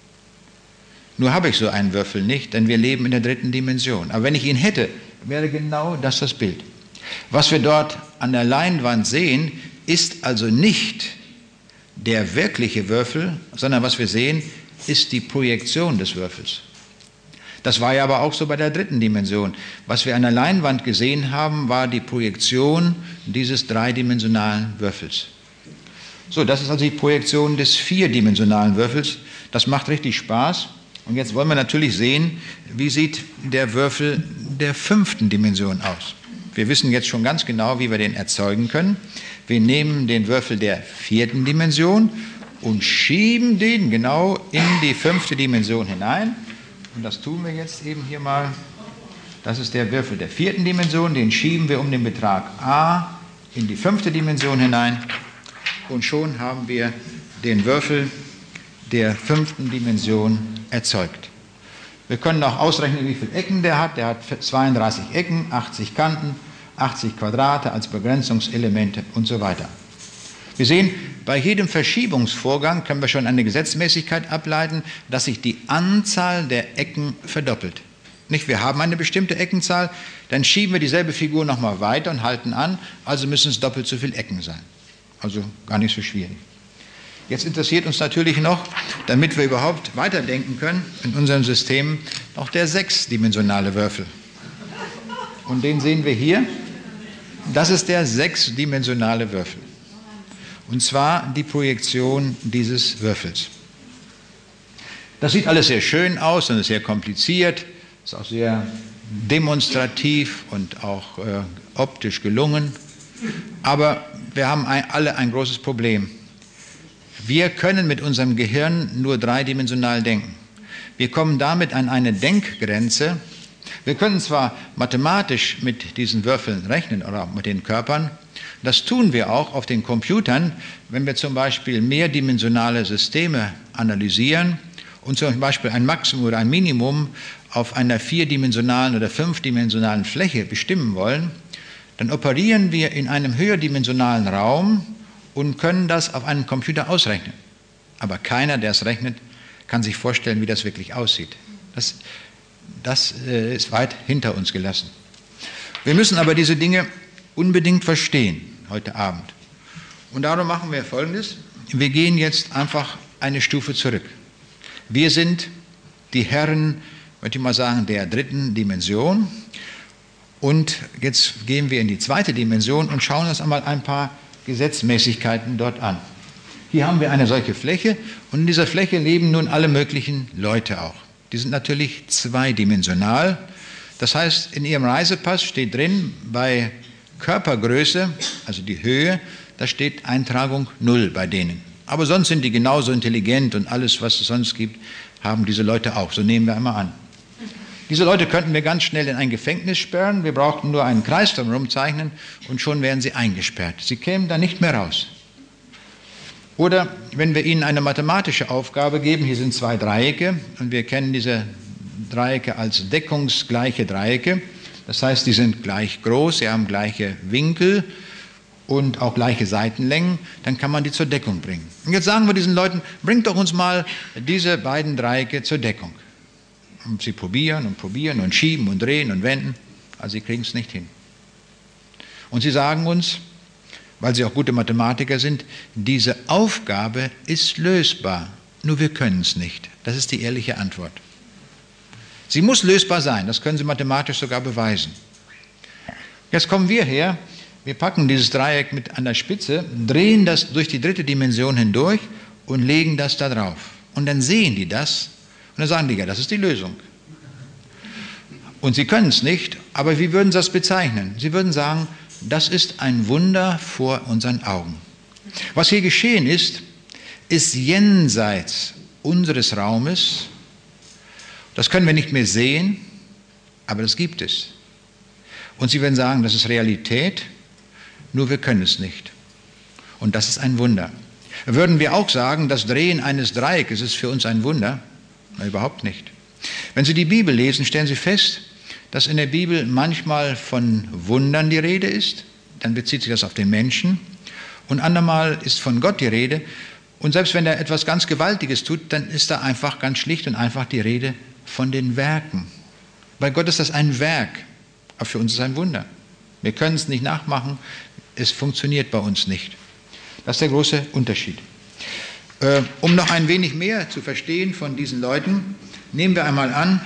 Nur habe ich so einen Würfel nicht, denn wir leben in der dritten Dimension. Aber wenn ich ihn hätte, wäre genau das Bild. Was wir dort an der Leinwand sehen, ist also nicht der wirkliche Würfel, sondern was wir sehen, ist die Projektion des Würfels. Das war ja aber auch so bei der dritten Dimension. Was wir an der Leinwand gesehen haben, war die Projektion dieses dreidimensionalen Würfels. So, das ist also die Projektion des vierdimensionalen Würfels. Das macht richtig Spaß. Und jetzt wollen wir natürlich sehen, wie sieht der Würfel der fünften Dimension aus. Wir wissen jetzt schon ganz genau, wie wir den erzeugen können. Wir nehmen den Würfel der vierten Dimension und schieben den genau in die fünfte Dimension hinein. Und das tun wir jetzt eben hier mal. Das ist der Würfel der vierten Dimension, den schieben wir um den Betrag a in die fünfte Dimension hinein und schon haben wir den Würfel der fünften Dimension erzeugt. Wir können auch ausrechnen, wie viele Ecken der hat. Der hat 32 Ecken, 80 Kanten, 80 Quadrate als Begrenzungselemente und so weiter. Wir sehen, bei jedem Verschiebungsvorgang können wir schon eine Gesetzmäßigkeit ableiten, dass sich die Anzahl der Ecken verdoppelt. Nicht, wir haben eine bestimmte Eckenzahl, dann schieben wir dieselbe Figur nochmal weiter und halten an, also müssen es doppelt so viele Ecken sein. Also gar nicht so schwierig. Jetzt interessiert uns natürlich noch, damit wir überhaupt weiterdenken können, in unserem System noch der sechsdimensionale Würfel. Und den sehen wir hier. Das ist der sechsdimensionale Würfel. Und zwar die Projektion dieses Würfels. Das sieht alles sehr schön aus und ist sehr kompliziert, ist auch sehr demonstrativ und auch optisch gelungen. Aber wir haben alle ein großes Problem. Wir können mit unserem Gehirn nur dreidimensional denken. Wir kommen damit an eine Denkgrenze. Wir können zwar mathematisch mit diesen Würfeln rechnen oder auch mit den Körpern. Das tun wir auch auf den Computern, wenn wir zum Beispiel mehrdimensionale Systeme analysieren und zum Beispiel ein Maximum oder ein Minimum auf einer vierdimensionalen oder fünfdimensionalen Fläche bestimmen wollen, dann operieren wir in einem höherdimensionalen Raum und können das auf einem Computer ausrechnen. Aber keiner, der es rechnet, kann sich vorstellen, wie das wirklich aussieht. Das ist weit hinter uns gelassen. Wir müssen aber diese Dinge unbedingt verstehen heute Abend. Und darum machen wir Folgendes. Wir gehen jetzt einfach eine Stufe zurück. Wir sind die Herren, möchte ich mal sagen, der dritten Dimension. Und jetzt gehen wir in die zweite Dimension und schauen uns einmal ein paar Gesetzmäßigkeiten dort an. Hier haben wir eine solche Fläche und in dieser Fläche leben nun alle möglichen Leute auch. Die sind natürlich zweidimensional. Das heißt, in ihrem Reisepass steht drin, bei Körpergröße, also die Höhe, da steht Eintragung 0 bei denen. Aber sonst sind die genauso intelligent und alles, was es sonst gibt, haben diese Leute auch. So nehmen wir einmal an. Diese Leute könnten wir ganz schnell in ein Gefängnis sperren. Wir brauchten nur einen Kreis drumherum zeichnen und schon wären sie eingesperrt. Sie kämen da nicht mehr raus. Oder wenn wir ihnen eine mathematische Aufgabe geben, hier sind zwei Dreiecke und wir kennen diese Dreiecke als deckungsgleiche Dreiecke. Das heißt, die sind gleich groß, sie haben gleiche Winkel und auch gleiche Seitenlängen, dann kann man die zur Deckung bringen. Und jetzt sagen wir diesen Leuten, bringt doch uns mal diese beiden Dreiecke zur Deckung. Und sie probieren und schieben und drehen und wenden, also sie kriegen es nicht hin. Und sie sagen uns, weil sie auch gute Mathematiker sind, diese Aufgabe ist lösbar, nur wir können es nicht. Das ist die ehrliche Antwort. Sie muss lösbar sein, das können Sie mathematisch sogar beweisen. Jetzt kommen wir her, wir packen dieses Dreieck mit an der Spitze, drehen das durch die dritte Dimension hindurch und legen das da drauf. Und dann sehen die das und dann sagen die, ja, das ist die Lösung. Und sie können es nicht, aber wie würden Sie das bezeichnen? Sie würden sagen, das ist ein Wunder vor unseren Augen. Was hier geschehen ist jenseits unseres Raumes. Das können wir nicht mehr sehen, aber das gibt es. Und Sie werden sagen, das ist Realität, nur wir können es nicht. Und das ist ein Wunder. Würden wir auch sagen, das Drehen eines Dreieckes ist für uns ein Wunder? Na, überhaupt nicht. Wenn Sie die Bibel lesen, stellen Sie fest, dass in der Bibel manchmal von Wundern die Rede ist, dann bezieht sich das auf den Menschen, und andermal ist von Gott die Rede, und selbst wenn er etwas ganz Gewaltiges tut, dann ist da einfach ganz schlicht und einfach die Rede von den Werken. Bei Gott ist das ein Werk, aber für uns ist es ein Wunder. Wir können es nicht nachmachen, es funktioniert bei uns nicht. Das ist der große Unterschied. Um noch ein wenig mehr zu verstehen von diesen Leuten, nehmen wir einmal an,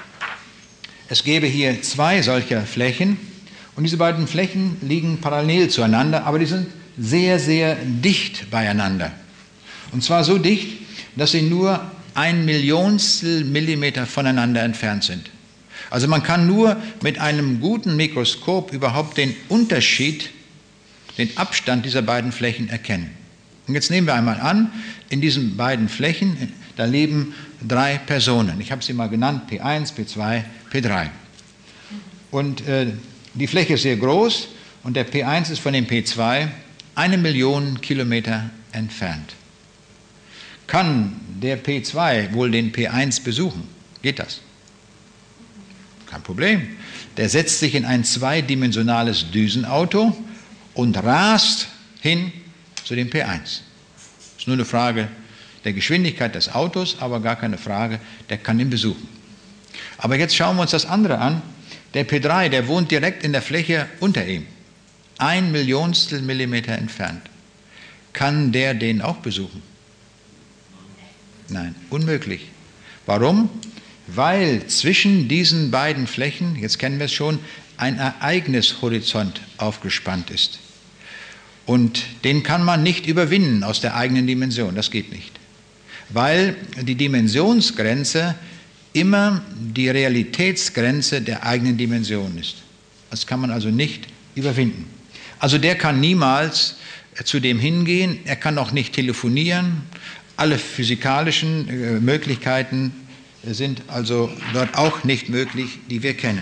es gäbe hier zwei solcher Flächen und diese beiden Flächen liegen parallel zueinander, aber die sind sehr, sehr dicht beieinander. Und zwar so dicht, dass sie nur 1/100 Millimeter voneinander entfernt sind. Also man kann nur mit einem guten Mikroskop überhaupt den Unterschied, den Abstand dieser beiden Flächen erkennen. Und jetzt nehmen wir einmal an, in diesen beiden Flächen, da leben 3 Personen. Ich habe sie mal genannt, P1, P2, P3. Und die Fläche ist sehr groß und der P1 ist von dem P2 1 Million Kilometer entfernt. Kann der P2 wohl den P1 besuchen? Geht das? Kein Problem. Der setzt sich in ein zweidimensionales Düsenauto und rast hin zu dem P1. Das ist nur eine Frage der Geschwindigkeit des Autos, aber gar keine Frage, der kann ihn besuchen. Aber jetzt schauen wir uns das andere an. Der P3, der wohnt direkt in der Fläche unter ihm. 1/100 Millimeter entfernt. Kann der den auch besuchen? Nein, unmöglich. Warum? Weil zwischen diesen beiden Flächen, jetzt kennen wir es schon, ein Ereignishorizont aufgespannt ist. Und den kann man nicht überwinden aus der eigenen Dimension, das geht nicht. Weil die Dimensionsgrenze immer die Realitätsgrenze der eigenen Dimension ist. Das kann man also nicht überwinden. Also der kann niemals zu dem hingehen, er kann auch nicht telefonieren, alle physikalischen Möglichkeiten sind also dort auch nicht möglich, die wir kennen.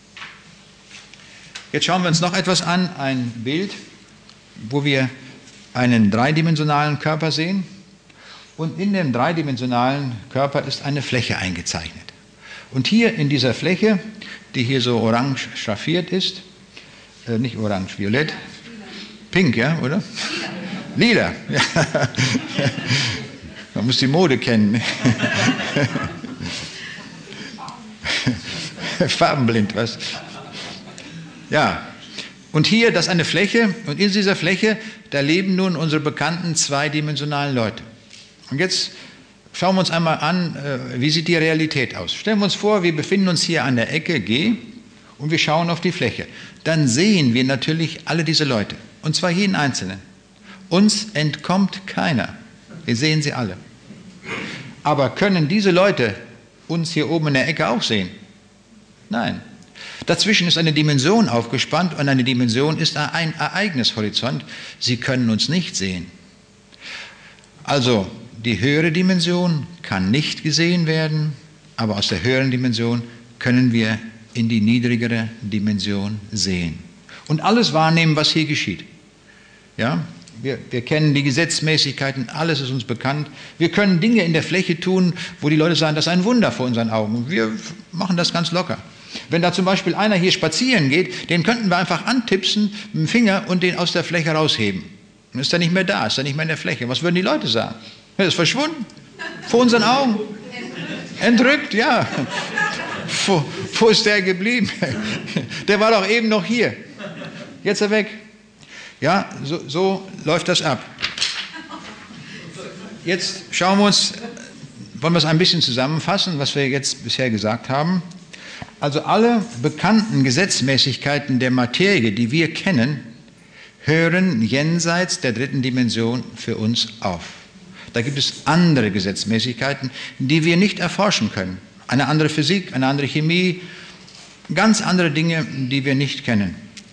Jetzt schauen wir uns noch etwas an, ein Bild, wo wir einen dreidimensionalen Körper sehen. Und in dem dreidimensionalen Körper ist eine Fläche eingezeichnet. Und hier in dieser Fläche, die hier so orange schraffiert ist, nicht orange, violett, pink, ja, oder? Lila. Ja. Man muss die Mode kennen. Farbenblind, was? Ja. Und hier, das ist eine Fläche, und in dieser Fläche, da leben nun unsere bekannten zweidimensionalen Leute. Und jetzt schauen wir uns einmal an, wie sieht die Realität aus. Stellen wir uns vor, wir befinden uns hier an der Ecke G und wir schauen auf die Fläche. Dann sehen wir natürlich alle diese Leute, und zwar jeden Einzelnen. Uns entkommt keiner. Wir sehen sie alle. Aber können diese Leute uns hier oben in der Ecke auch sehen? Nein. Dazwischen ist eine Dimension aufgespannt und eine Dimension ist ein Ereignishorizont. Sie können uns nicht sehen. Also die höhere Dimension kann nicht gesehen werden, aber aus der höheren Dimension können wir in die niedrigere Dimension sehen. Und alles wahrnehmen, was hier geschieht. Ja? Wir kennen die Gesetzmäßigkeiten, alles ist uns bekannt. Wir können Dinge in der Fläche tun, wo die Leute sagen, das ist ein Wunder vor unseren Augen. Wir machen das ganz locker. Wenn da zum Beispiel einer hier spazieren geht, den könnten wir einfach antipsen mit dem Finger und den aus der Fläche rausheben. Dann ist er nicht mehr da, ist er nicht mehr in der Fläche. Was würden die Leute sagen? Er ist verschwunden. Vor unseren Augen. Entrückt, ja. Wo ist der geblieben? Der war doch eben noch hier. Jetzt ist er weg. Ja, so läuft das ab. Jetzt schauen wir uns, wollen wir es ein bisschen zusammenfassen, was wir jetzt bisher gesagt haben. Also alle bekannten Gesetzmäßigkeiten der Materie, die wir kennen, hören jenseits der dritten Dimension für uns auf. Da gibt es andere Gesetzmäßigkeiten, die wir nicht erforschen können. Eine andere Physik, eine andere Chemie, ganz andere Dinge, die wir nicht kennen.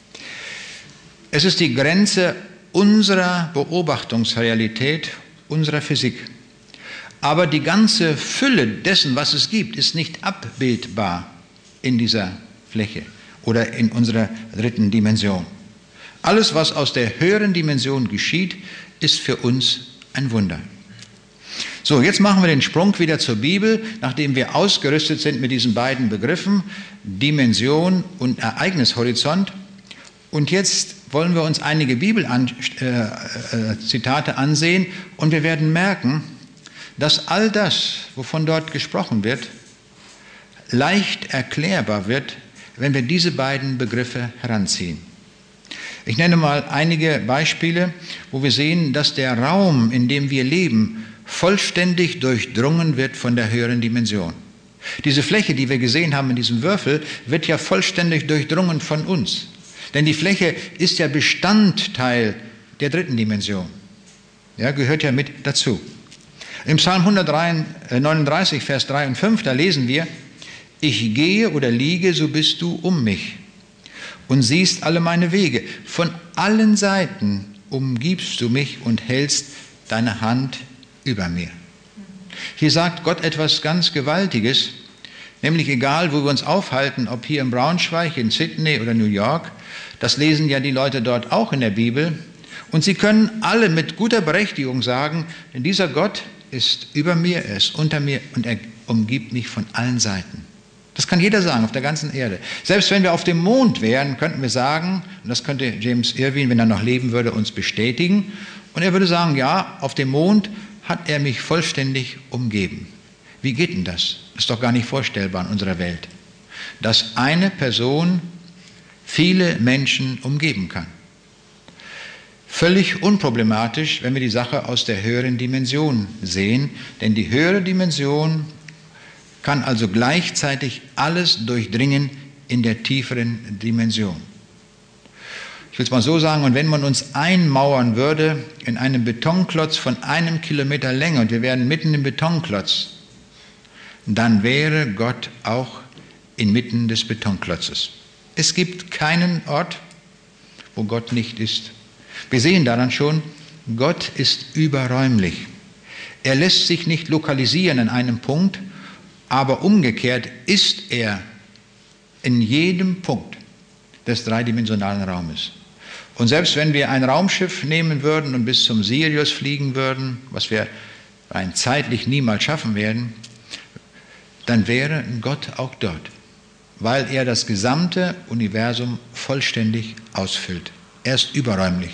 Es ist die Grenze unserer Beobachtungsrealität, unserer Physik. Aber die ganze Fülle dessen, was es gibt, ist nicht abbildbar in dieser Fläche oder in unserer dritten Dimension. Alles, was aus der höheren Dimension geschieht, ist für uns ein Wunder. So, jetzt machen wir den Sprung wieder zur Bibel, nachdem wir ausgerüstet sind mit diesen beiden Begriffen, Dimension und Ereignishorizont. Und jetzt wollen wir uns einige Bibelzitate ansehen und wir werden merken, dass all das, wovon dort gesprochen wird, leicht erklärbar wird, wenn wir diese beiden Begriffe heranziehen. Ich nenne mal einige Beispiele, wo wir sehen, dass der Raum, in dem wir leben, vollständig durchdrungen wird von der höheren Dimension. Diese Fläche, die wir gesehen haben in diesem Würfel, wird ja vollständig durchdrungen von uns. Denn die Fläche ist ja Bestandteil der dritten Dimension. Ja, gehört ja mit dazu. Im Psalm 139, Vers 3 und 5, da lesen wir, ich gehe oder liege, so bist du um mich und siehst alle meine Wege. Von allen Seiten umgibst du mich und hältst deine Hand über mir. Hier sagt Gott etwas ganz Gewaltiges, nämlich egal, wo wir uns aufhalten, ob hier in Braunschweig, in Sydney oder New York, das lesen ja die Leute dort auch in der Bibel, und sie können alle mit guter Berechtigung sagen, denn dieser Gott ist über mir, er ist unter mir und er umgibt mich von allen Seiten. Das kann jeder sagen, auf der ganzen Erde. Selbst wenn wir auf dem Mond wären, könnten wir sagen, und das könnte James Irwin, wenn er noch leben würde, uns bestätigen, und er würde sagen, ja, auf dem Mond hat er mich vollständig umgeben. Wie geht denn das? Ist doch gar nicht vorstellbar in unserer Welt, dass eine Person viele Menschen umgeben kann. Völlig unproblematisch, wenn wir die Sache aus der höheren Dimension sehen, denn die höhere Dimension kann also gleichzeitig alles durchdringen in der tieferen Dimension. Ich will es mal so sagen, und wenn man uns einmauern würde in einem Betonklotz von 1 Kilometer Länge und wir wären mitten im Betonklotz, dann wäre Gott auch inmitten des Betonklotzes. Es gibt keinen Ort, wo Gott nicht ist. Wir sehen daran schon, Gott ist überräumlich. Er lässt sich nicht lokalisieren an einem Punkt, aber umgekehrt ist er in jedem Punkt des dreidimensionalen Raumes. Und selbst wenn wir ein Raumschiff nehmen würden und bis zum Sirius fliegen würden, was wir rein zeitlich niemals schaffen werden, dann wäre Gott auch dort, weil er das gesamte Universum vollständig ausfüllt. Er ist überräumlich.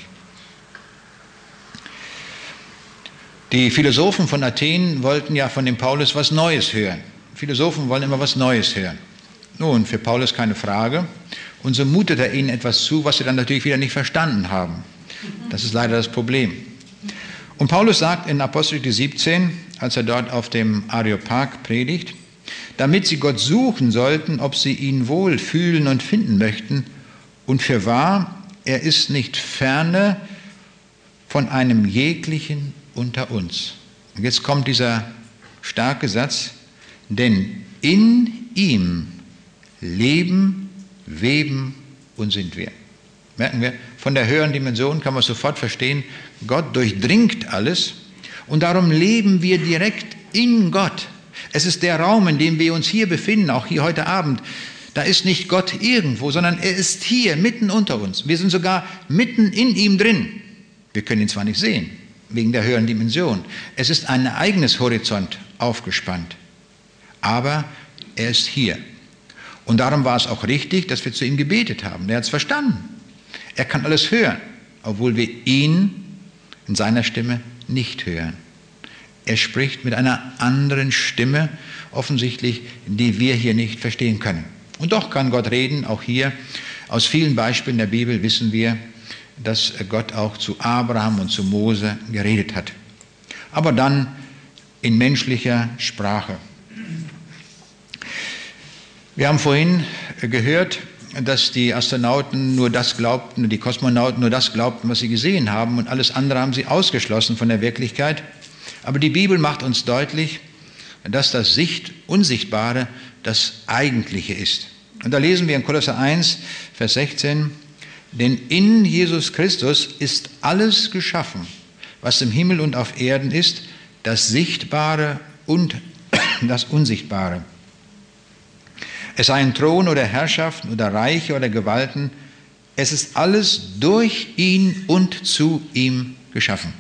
Die Philosophen von Athen wollten ja von dem Paulus was Neues hören. Philosophen wollen immer was Neues hören. Nun, für Paulus keine Frage. Und so mutet er ihnen etwas zu, was sie dann natürlich wieder nicht verstanden haben. Das ist leider das Problem. Und Paulus sagt in Apostelgeschichte 17, als er dort auf dem Areopag predigt, damit sie Gott suchen sollten, ob sie ihn wohl fühlen und finden möchten. Und fürwahr, er ist nicht ferne von einem jeglichen unter uns. Und jetzt kommt dieser starke Satz, denn in ihm leben, weben und sind wir. Merken wir, von der höheren Dimension kann man sofort verstehen, Gott durchdringt alles und darum leben wir direkt in Gott. Es ist der Raum, in dem wir uns hier befinden, auch hier heute Abend. Da ist nicht Gott irgendwo, sondern er ist hier, mitten unter uns. Wir sind sogar mitten in ihm drin. Wir können ihn zwar nicht sehen, wegen der höheren Dimension. Es ist ein eigenes Horizont aufgespannt. Aber er ist hier. Und darum war es auch richtig, dass wir zu ihm gebetet haben. Er hat es verstanden. Er kann alles hören, obwohl wir ihn in seiner Stimme nicht hören. Er spricht mit einer anderen Stimme, offensichtlich, die wir hier nicht verstehen können. Und doch kann Gott reden, auch hier. Aus vielen Beispielen der Bibel wissen wir, dass Gott auch zu Abraham und zu Mose geredet hat. Aber dann in menschlicher Sprache. Wir haben vorhin gehört, dass die Astronauten nur das glaubten, die Kosmonauten nur das glaubten, was sie gesehen haben, und alles andere haben sie ausgeschlossen von der Wirklichkeit. Aber die Bibel macht uns deutlich, dass das Unsichtbare das Eigentliche ist. Und da lesen wir in Kolosser 1, Vers 16, denn in Jesus Christus ist alles geschaffen, was im Himmel und auf Erden ist, das Sichtbare und das Unsichtbare. Es seien Thron oder Herrschaften oder Reiche oder Gewalten, es ist alles durch ihn und zu ihm geschaffen.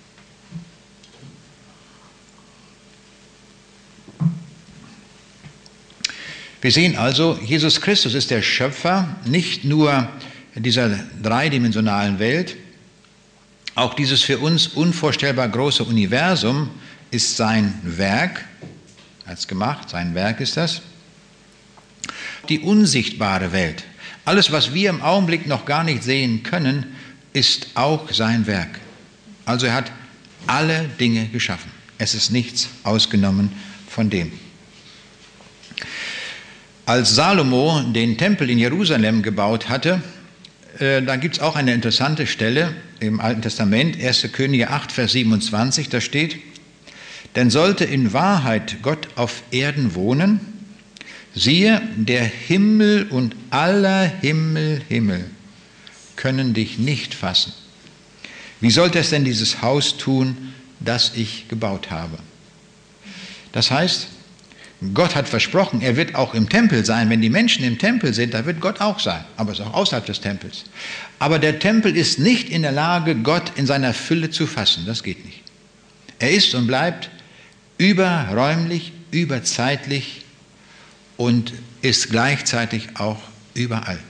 Wir sehen also, Jesus Christus ist der Schöpfer nicht nur dieser dreidimensionalen Welt, auch dieses für uns unvorstellbar große Universum ist sein Werk, er hat es gemacht, sein Werk ist das. Die unsichtbare Welt, alles, was wir im Augenblick noch gar nicht sehen können, ist auch sein Werk. Also er hat alle Dinge geschaffen. Es ist nichts ausgenommen von dem. Als Salomo den Tempel in Jerusalem gebaut hatte, da gibt es auch eine interessante Stelle im Alten Testament, 1. Könige 8, Vers 27, da steht, denn sollte in Wahrheit Gott auf Erden wohnen, siehe, der Himmel und aller Himmel können dich nicht fassen. Wie sollte es denn dieses Haus tun, das ich gebaut habe? Das heißt, Gott hat versprochen, er wird auch im Tempel sein. Wenn die Menschen im Tempel sind, da wird Gott auch sein, aber es ist auch außerhalb des Tempels. Aber der Tempel ist nicht in der Lage, Gott in seiner Fülle zu fassen. Das geht nicht. Er ist und bleibt überräumlich, überzeitlich und ist gleichzeitig auch überall.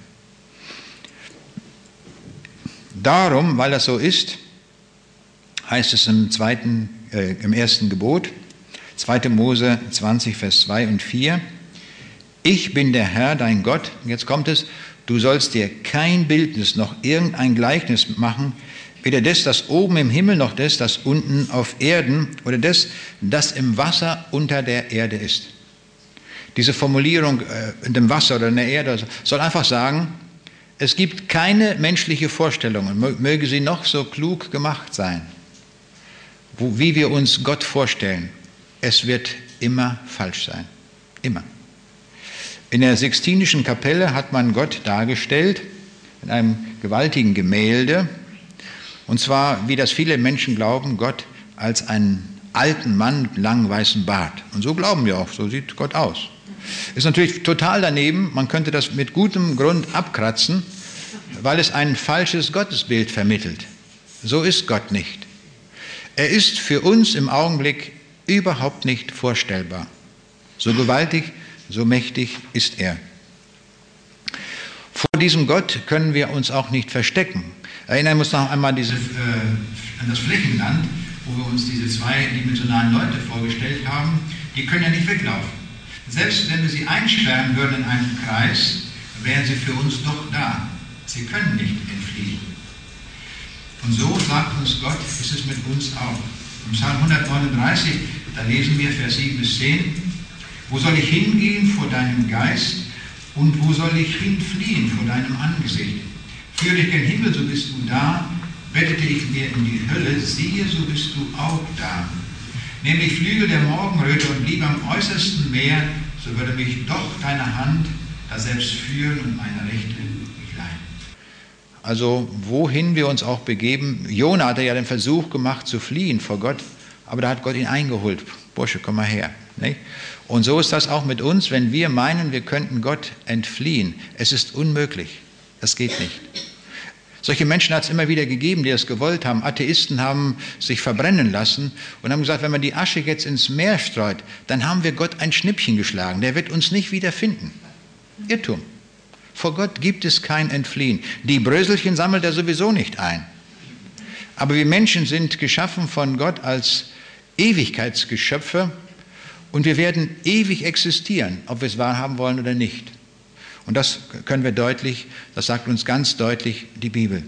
Darum, weil das so ist, heißt es im ersten Gebot, 2. Mose 20, Vers 2 und 4, ich bin der Herr, dein Gott, jetzt kommt es, du sollst dir kein Bildnis noch irgendein Gleichnis machen, weder des, das oben im Himmel, noch des, das unten auf Erden, oder des, das im Wasser unter der Erde ist. Diese Formulierung in dem Wasser oder in der Erde soll einfach sagen, es gibt keine menschliche Vorstellung, möge sie noch so klug gemacht sein, wie wir uns Gott vorstellen. Es wird immer falsch sein. Immer. In der Sixtinischen Kapelle hat man Gott dargestellt in einem gewaltigen Gemälde. Und zwar, wie das viele Menschen glauben, Gott als einen alten Mann mit langem weißen Bart. Und so glauben wir auch, so sieht Gott aus. Ist natürlich total daneben, man könnte das mit gutem Grund abkratzen, weil es ein falsches Gottesbild vermittelt. So ist Gott nicht. Er ist für uns im Augenblick überhaupt nicht vorstellbar. So gewaltig, so mächtig ist er. Vor diesem Gott können wir uns auch nicht verstecken. Erinnern wir uns noch einmal an das Flächenland, wo wir uns diese zweidimensionalen Leute vorgestellt haben. Die können ja nicht weglaufen. Selbst wenn wir sie einsperren würden in einen Kreis, wären sie für uns doch da. Sie können nicht entfliehen. Und so sagt uns Gott, ist es mit uns auch. Im Psalm 139, da lesen wir Vers 7 bis 10, wo soll ich hingehen vor deinem Geist und wo soll ich hinfliehen vor deinem Angesicht? Führe ich gen Himmel, so bist du da, bettete ich mir in die Hölle, siehe, so bist du auch da. Nehme ich Flügel der Morgenröte und blieb am äußersten Meer, so würde mich doch deine Hand da selbst führen und meine Rechte mich leiten. Also wohin wir uns auch begeben, Jona hatte ja den Versuch gemacht zu fliehen vor Gott, aber da hat Gott ihn eingeholt. Bursche, komm mal her. Nicht? Und so ist das auch mit uns, wenn wir meinen, wir könnten Gott entfliehen. Es ist unmöglich. Das geht nicht. Solche Menschen hat es immer wieder gegeben, die das gewollt haben. Atheisten haben sich verbrennen lassen und haben gesagt, wenn man die Asche jetzt ins Meer streut, dann haben wir Gott ein Schnippchen geschlagen. Der wird uns nicht wieder finden. Irrtum. Vor Gott gibt es kein Entfliehen. Die Bröselchen sammelt er sowieso nicht ein. Aber wir Menschen sind geschaffen von Gott als Ewigkeitsgeschöpfe und wir werden ewig existieren, ob wir es wahrhaben wollen oder nicht. Und das können wir deutlich, das sagt uns ganz deutlich die Bibel.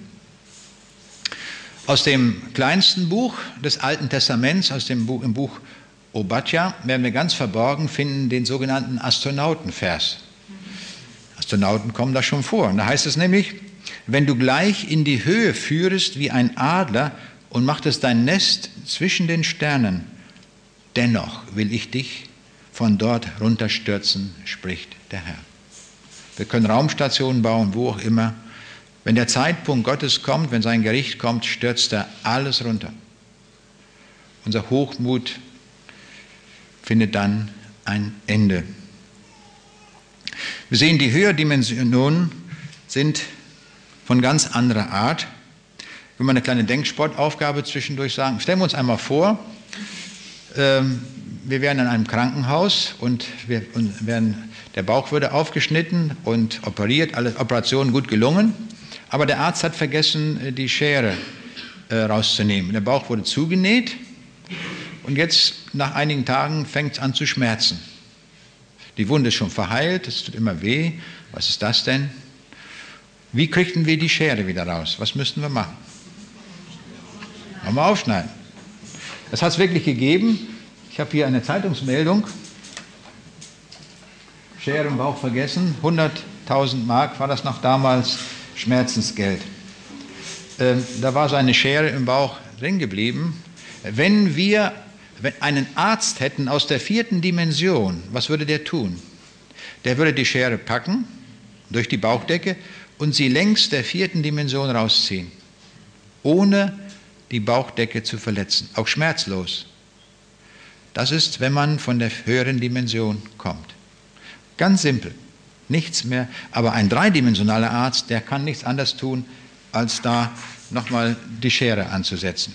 Aus dem kleinsten Buch des Alten Testaments, im Buch Obadja, werden wir ganz verborgen finden den sogenannten Astronautenvers. Astronauten kommen da schon vor. Und da heißt es nämlich, wenn du gleich in die Höhe führest wie ein Adler und machtest dein Nest zwischen den Sternen, dennoch will ich dich von dort runterstürzen, spricht der Herr. Wir können Raumstationen bauen, wo auch immer. Wenn der Zeitpunkt Gottes kommt, wenn sein Gericht kommt, stürzt er alles runter. Unser Hochmut findet dann ein Ende. Wir sehen, die Höherdimensionen sind von ganz anderer Art. Ich will mal eine kleine Denksportaufgabe zwischendurch sagen. Stellen wir uns einmal vor, wir wären in einem Krankenhaus und der Bauch würde aufgeschnitten und operiert, alle Operationen gut gelungen, aber der Arzt hat vergessen, die Schere rauszunehmen. Der Bauch wurde zugenäht und jetzt nach einigen Tagen fängt es an zu schmerzen. Die Wunde ist schon verheilt, es tut immer weh. Was ist das denn? Wie kriegten wir die Schere wieder raus? Was müssten wir machen? Nochmal aufschneiden. Das hat es wirklich gegeben. Ich habe hier eine Zeitungsmeldung. Schere im Bauch vergessen. 100.000 Mark war das noch damals Schmerzensgeld. Da war so eine Schere im Bauch drin geblieben. Wenn wir einen Arzt hätten aus der 4. Dimension, was würde der tun? Der würde die Schere packen, durch die Bauchdecke und sie längs der 4. Dimension rausziehen, ohne die Bauchdecke zu verletzen, auch schmerzlos. Das ist, wenn man von der höheren Dimension kommt. Ganz simpel, nichts mehr. Aber ein dreidimensionaler Arzt, der kann nichts anderes tun, als da nochmal die Schere anzusetzen.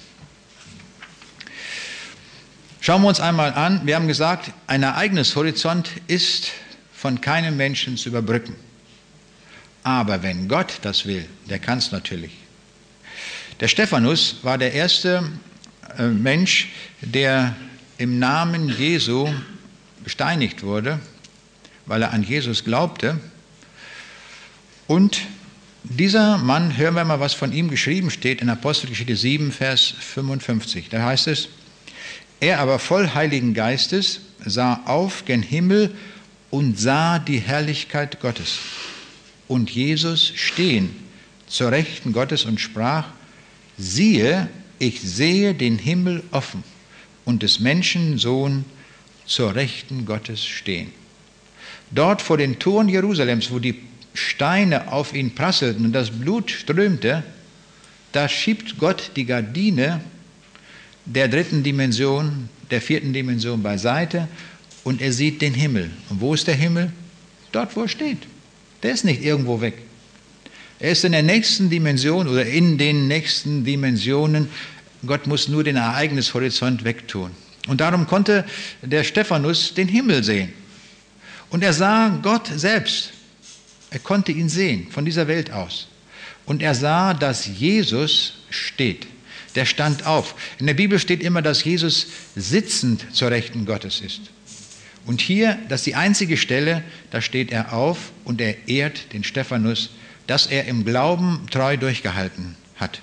Schauen wir uns einmal an, wir haben gesagt, ein Ereignishorizont ist von keinem Menschen zu überbrücken. Aber wenn Gott das will, der kann es natürlich. Der Stephanus war der erste Mensch, der im Namen Jesu gesteinigt wurde, weil er an Jesus glaubte. Und dieser Mann, hören wir mal, was von ihm geschrieben steht in Apostelgeschichte 7, Vers 55. Da heißt es, er aber voll Heiligen Geistes sah auf gen Himmel und sah die Herrlichkeit Gottes und Jesus stehen zur Rechten Gottes und sprach, siehe, ich sehe den Himmel offen und des Menschen Sohn zur Rechten Gottes stehen. Dort vor den Toren Jerusalems, wo die Steine auf ihn prasselten und das Blut strömte, da schiebt Gott die Gardine der dritten Dimension, der vierten Dimension beiseite und er sieht den Himmel. Und wo ist der Himmel? Dort, wo er steht. Der ist nicht irgendwo weg. Er ist in der nächsten Dimension oder in den nächsten Dimensionen. Gott muss nur den Ereignishorizont wegtun. Und darum konnte der Stephanus den Himmel sehen. Und er sah Gott selbst. Er konnte ihn sehen von dieser Welt aus. Und er sah, dass Jesus steht. Der stand auf. In der Bibel steht immer, dass Jesus sitzend zur Rechten Gottes ist. Und hier, das ist die einzige Stelle, da steht er auf und er ehrt den Stephanus, dass er im Glauben treu durchgehalten hat.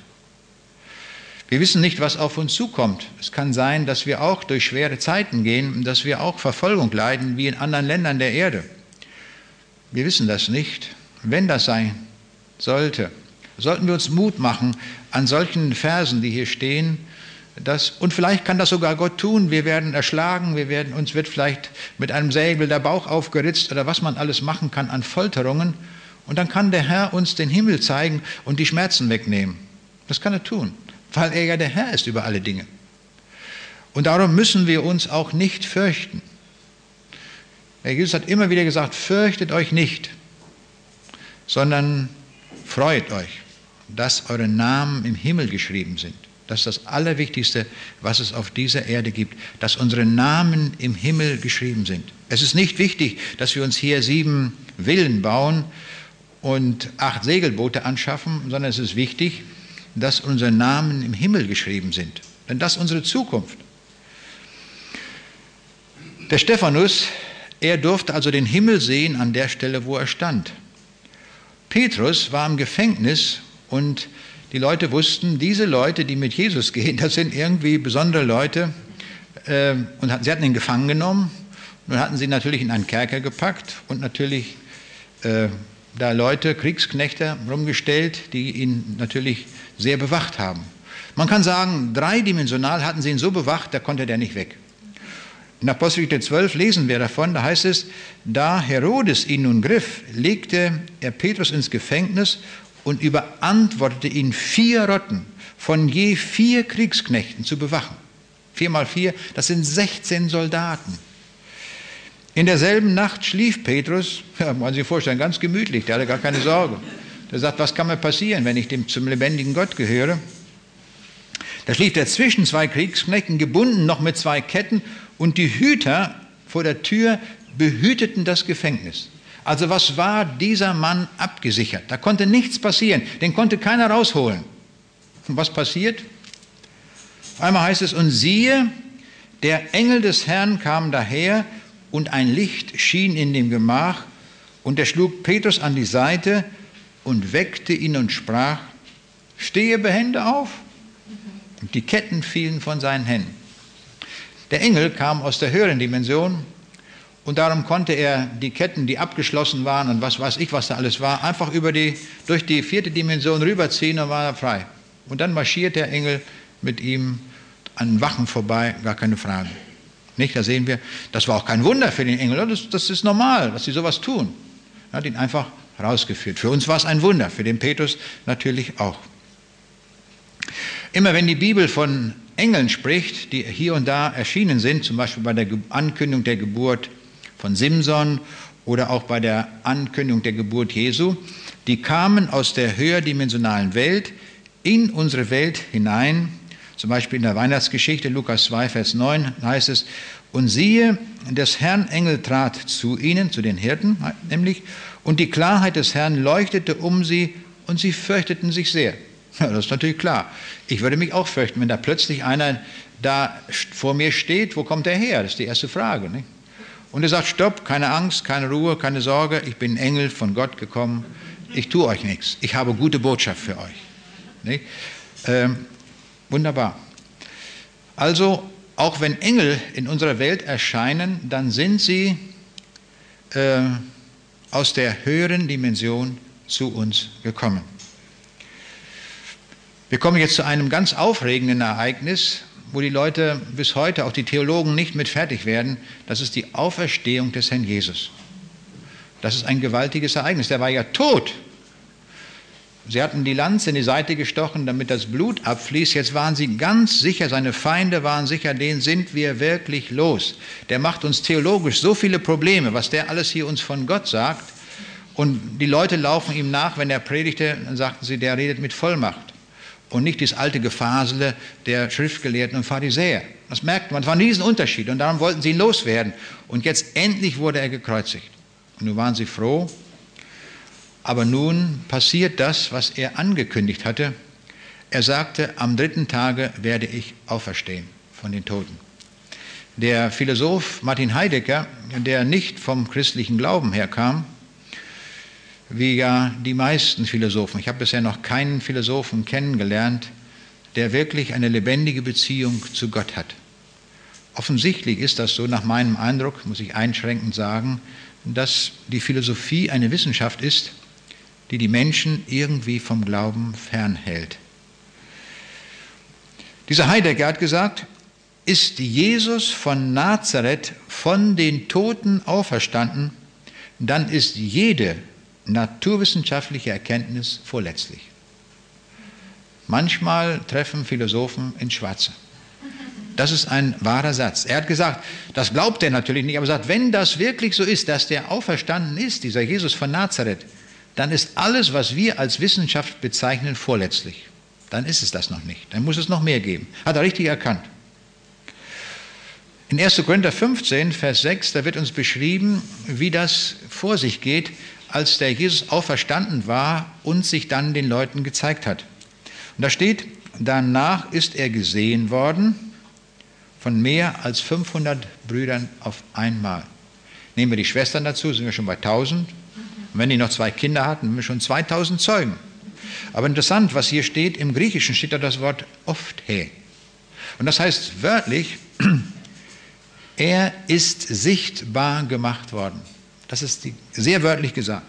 Wir wissen nicht, was auf uns zukommt. Es kann sein, dass wir auch durch schwere Zeiten gehen, dass wir auch Verfolgung leiden, wie in anderen Ländern der Erde. Wir wissen das nicht. Wenn das sein sollte, sollten wir uns Mut machen an solchen Versen, die hier stehen. Und vielleicht kann das sogar Gott tun. Wir werden erschlagen, uns wird vielleicht mit einem Säbel der Bauch aufgeritzt oder was man alles machen kann an Folterungen. Und dann kann der Herr uns den Himmel zeigen und die Schmerzen wegnehmen. Das kann er tun, weil er ja der Herr ist über alle Dinge. Und darum müssen wir uns auch nicht fürchten. Herr Jesus hat immer wieder gesagt, fürchtet euch nicht, sondern freut euch, dass eure Namen im Himmel geschrieben sind. Das ist das Allerwichtigste, was es auf dieser Erde gibt, dass unsere Namen im Himmel geschrieben sind. Es ist nicht wichtig, dass wir uns hier 7 Villen bauen und 8 Segelboote anschaffen, sondern es ist wichtig, dass unsere Namen im Himmel geschrieben sind. Denn das ist unsere Zukunft. Der Stephanus, er durfte also den Himmel sehen an der Stelle, wo er stand. Petrus war im Gefängnis und die Leute wussten, diese Leute, die mit Jesus gehen, das sind irgendwie besondere Leute. Und sie hatten ihn gefangen genommen. Nun hatten sie natürlich in einen Kerker gepackt und natürlich da Leute, Kriegsknechte rumgestellt, die ihn natürlich sehr bewacht haben. Man kann sagen, dreidimensional hatten sie ihn so bewacht, da konnte der nicht weg. In Apostelgeschichte 12 lesen wir davon, da heißt es, da Herodes ihn nun griff, legte er Petrus ins Gefängnis und überantwortete ihn 4 Rotten von je 4 Kriegsknechten zu bewachen. 4 mal 4, das sind 16 Soldaten. In derselben Nacht schlief Petrus, ja, wollen Sie sich vorstellen, ganz gemütlich, der hatte gar keine Sorge. Der sagt, was kann mir passieren, wenn ich zum lebendigen Gott gehöre? Da schlief er zwischen 2 Kriegsknechten, gebunden noch mit 2 Ketten, und die Hüter vor der Tür behüteten das Gefängnis. Also was war dieser Mann abgesichert? Da konnte nichts passieren, den konnte keiner rausholen. Und was passiert? Einmal heißt es, und siehe, der Engel des Herrn kam daher, und ein Licht schien in dem Gemach, und er schlug Petrus an die Seite und weckte ihn und sprach, stehe behende auf. Und die Ketten fielen von seinen Händen. Der Engel kam aus der höheren Dimension und darum konnte er die Ketten, die abgeschlossen waren und was weiß ich, was da alles war, einfach durch die 4. Dimension rüberziehen und war er frei. Und dann marschiert der Engel mit ihm an Wachen vorbei, gar keine Frage. Nicht, da sehen wir, das war auch kein Wunder für den Engel, das ist normal, dass sie sowas tun. Er hat ihn einfach rausgeführt. Für uns war es ein Wunder, für den Petrus natürlich auch. Immer wenn die Bibel von Engeln spricht, die hier und da erschienen sind, zum Beispiel bei der Ankündigung der Geburt von Simson oder auch bei der Ankündigung der Geburt Jesu, die kamen aus der höherdimensionalen Welt in unsere Welt hinein. Zum Beispiel in der Weihnachtsgeschichte, Lukas 2, Vers 9, heißt es, und siehe, des Herrn Engel trat zu ihnen, zu den Hirten nämlich, und die Klarheit des Herrn leuchtete um sie und sie fürchteten sich sehr. Ja, das ist natürlich klar. Ich würde mich auch fürchten, wenn da plötzlich einer da vor mir steht, wo kommt er her? Das ist die erste Frage. Nicht? Und er sagt, stopp, keine Angst, keine Ruhe, keine Sorge, ich bin Engel von Gott gekommen, ich tue euch nichts, ich habe gute Botschaft für euch. Nicht? Wunderbar. Also, auch wenn Engel in unserer Welt erscheinen, dann sind sie aus der höheren Dimension zu uns gekommen. Wir kommen jetzt zu einem ganz aufregenden Ereignis, wo die Leute bis heute, auch die Theologen, nicht mit fertig werden. Das ist die Auferstehung des Herrn Jesus. Das ist ein gewaltiges Ereignis. Der war ja tot. Sie hatten die Lanze in die Seite gestochen, damit das Blut abfließt. Jetzt waren sie ganz sicher, seine Feinde waren sicher, den sind wir wirklich los. Der macht uns theologisch so viele Probleme, was der alles hier uns von Gott sagt. Und die Leute laufen ihm nach, wenn er predigte, dann sagten sie, der redet mit Vollmacht. Und nicht dieses alte Gefasele der Schriftgelehrten und Pharisäer. Das merkt man, es war ein Riesenunterschied. Und darum wollten sie ihn loswerden. Und jetzt endlich wurde er gekreuzigt. Und nun waren sie froh. Aber nun passiert das, was er angekündigt hatte. Er sagte, am 3. Tage werde ich auferstehen von den Toten. Der Philosoph Martin Heidegger, der nicht vom christlichen Glauben herkam, wie ja die meisten Philosophen, ich habe bisher noch keinen Philosophen kennengelernt, der wirklich eine lebendige Beziehung zu Gott hat. Offensichtlich ist das so, nach meinem Eindruck, muss ich einschränkend sagen, dass die Philosophie eine Wissenschaft ist, die die Menschen irgendwie vom Glauben fernhält. Dieser Heidegger hat gesagt, ist Jesus von Nazareth von den Toten auferstanden, dann ist jede naturwissenschaftliche Erkenntnis vorletzlich. Manchmal treffen Philosophen ins Schwarze. Das ist ein wahrer Satz. Er hat gesagt, das glaubt er natürlich nicht, aber sagt, wenn das wirklich so ist, dass der auferstanden ist, dieser Jesus von Nazareth, dann ist alles, was wir als Wissenschaft bezeichnen, vorletzlich. Dann ist es das noch nicht. Dann muss es noch mehr geben. Hat er richtig erkannt. In 1. Korinther 15, Vers 6, da wird uns beschrieben, wie das vor sich geht, als der Jesus auferstanden war und sich dann den Leuten gezeigt hat. Und da steht, danach ist er gesehen worden von mehr als 500 Brüdern auf einmal. Nehmen wir die Schwestern dazu, sind wir schon bei 1000. Und wenn die noch 2 Kinder hatten, haben wir schon 2000 Zeugen. Aber interessant, was hier steht, im Griechischen steht da das Wort ofthe. Und das heißt wörtlich, er ist sichtbar gemacht worden. Das ist sehr wörtlich gesagt.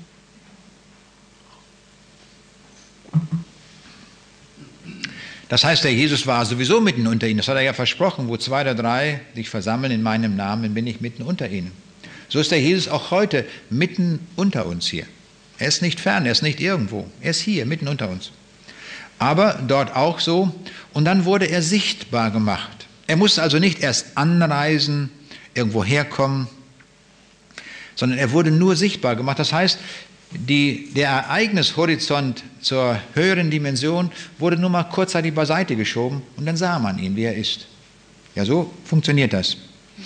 Das heißt, der Jesus war sowieso mitten unter ihnen. Das hat er ja versprochen, wo 2 oder 3 sich versammeln in meinem Namen, bin ich mitten unter ihnen. So ist der Jesus auch heute mitten unter uns hier. Er ist nicht fern, er ist nicht irgendwo. Er ist hier, mitten unter uns. Aber dort auch so. Und dann wurde er sichtbar gemacht. Er musste also nicht erst anreisen, irgendwo herkommen, sondern er wurde nur sichtbar gemacht. Das heißt, der Ereignishorizont zur höheren Dimension wurde nur mal kurzzeitig beiseite geschoben und dann sah man ihn, wie er ist. Ja, so funktioniert das.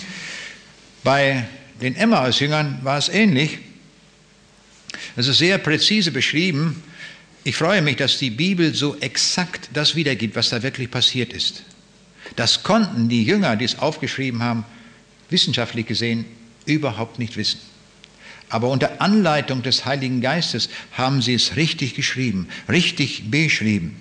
Bei den Emmaus-Jüngern war es ähnlich. Es ist sehr präzise beschrieben. Ich freue mich, dass die Bibel so exakt das wiedergibt, was da wirklich passiert ist. Das konnten die Jünger, die es aufgeschrieben haben, wissenschaftlich gesehen überhaupt nicht wissen. Aber unter Anleitung des Heiligen Geistes haben sie es richtig geschrieben, richtig beschrieben.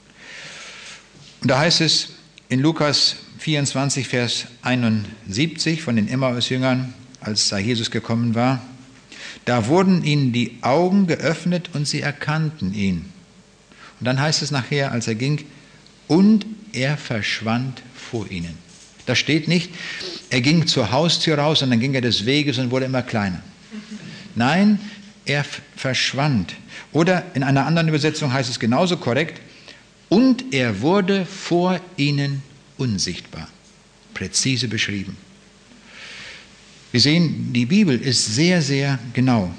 Und da heißt es in Lukas 24, Vers 71 von den Emmaus-Jüngern, als da Jesus gekommen war, da wurden ihnen die Augen geöffnet und sie erkannten ihn. Und dann heißt es nachher, als er ging, und er verschwand vor ihnen. Da steht nicht, er ging zur Haustür raus und dann ging er des Weges und wurde immer kleiner. Nein, er verschwand. Oder in einer anderen Übersetzung heißt es genauso korrekt, und er wurde vor ihnen unsichtbar. Präzise beschrieben. Wir sehen, die Bibel ist sehr, sehr genau.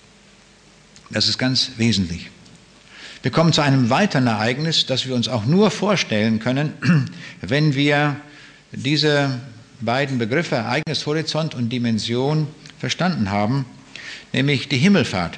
Das ist ganz wesentlich. Wir kommen zu einem weiteren Ereignis, das wir uns auch nur vorstellen können, wenn wir diese beiden Begriffe, Ereignishorizont und Dimension, verstanden haben, nämlich die Himmelfahrt.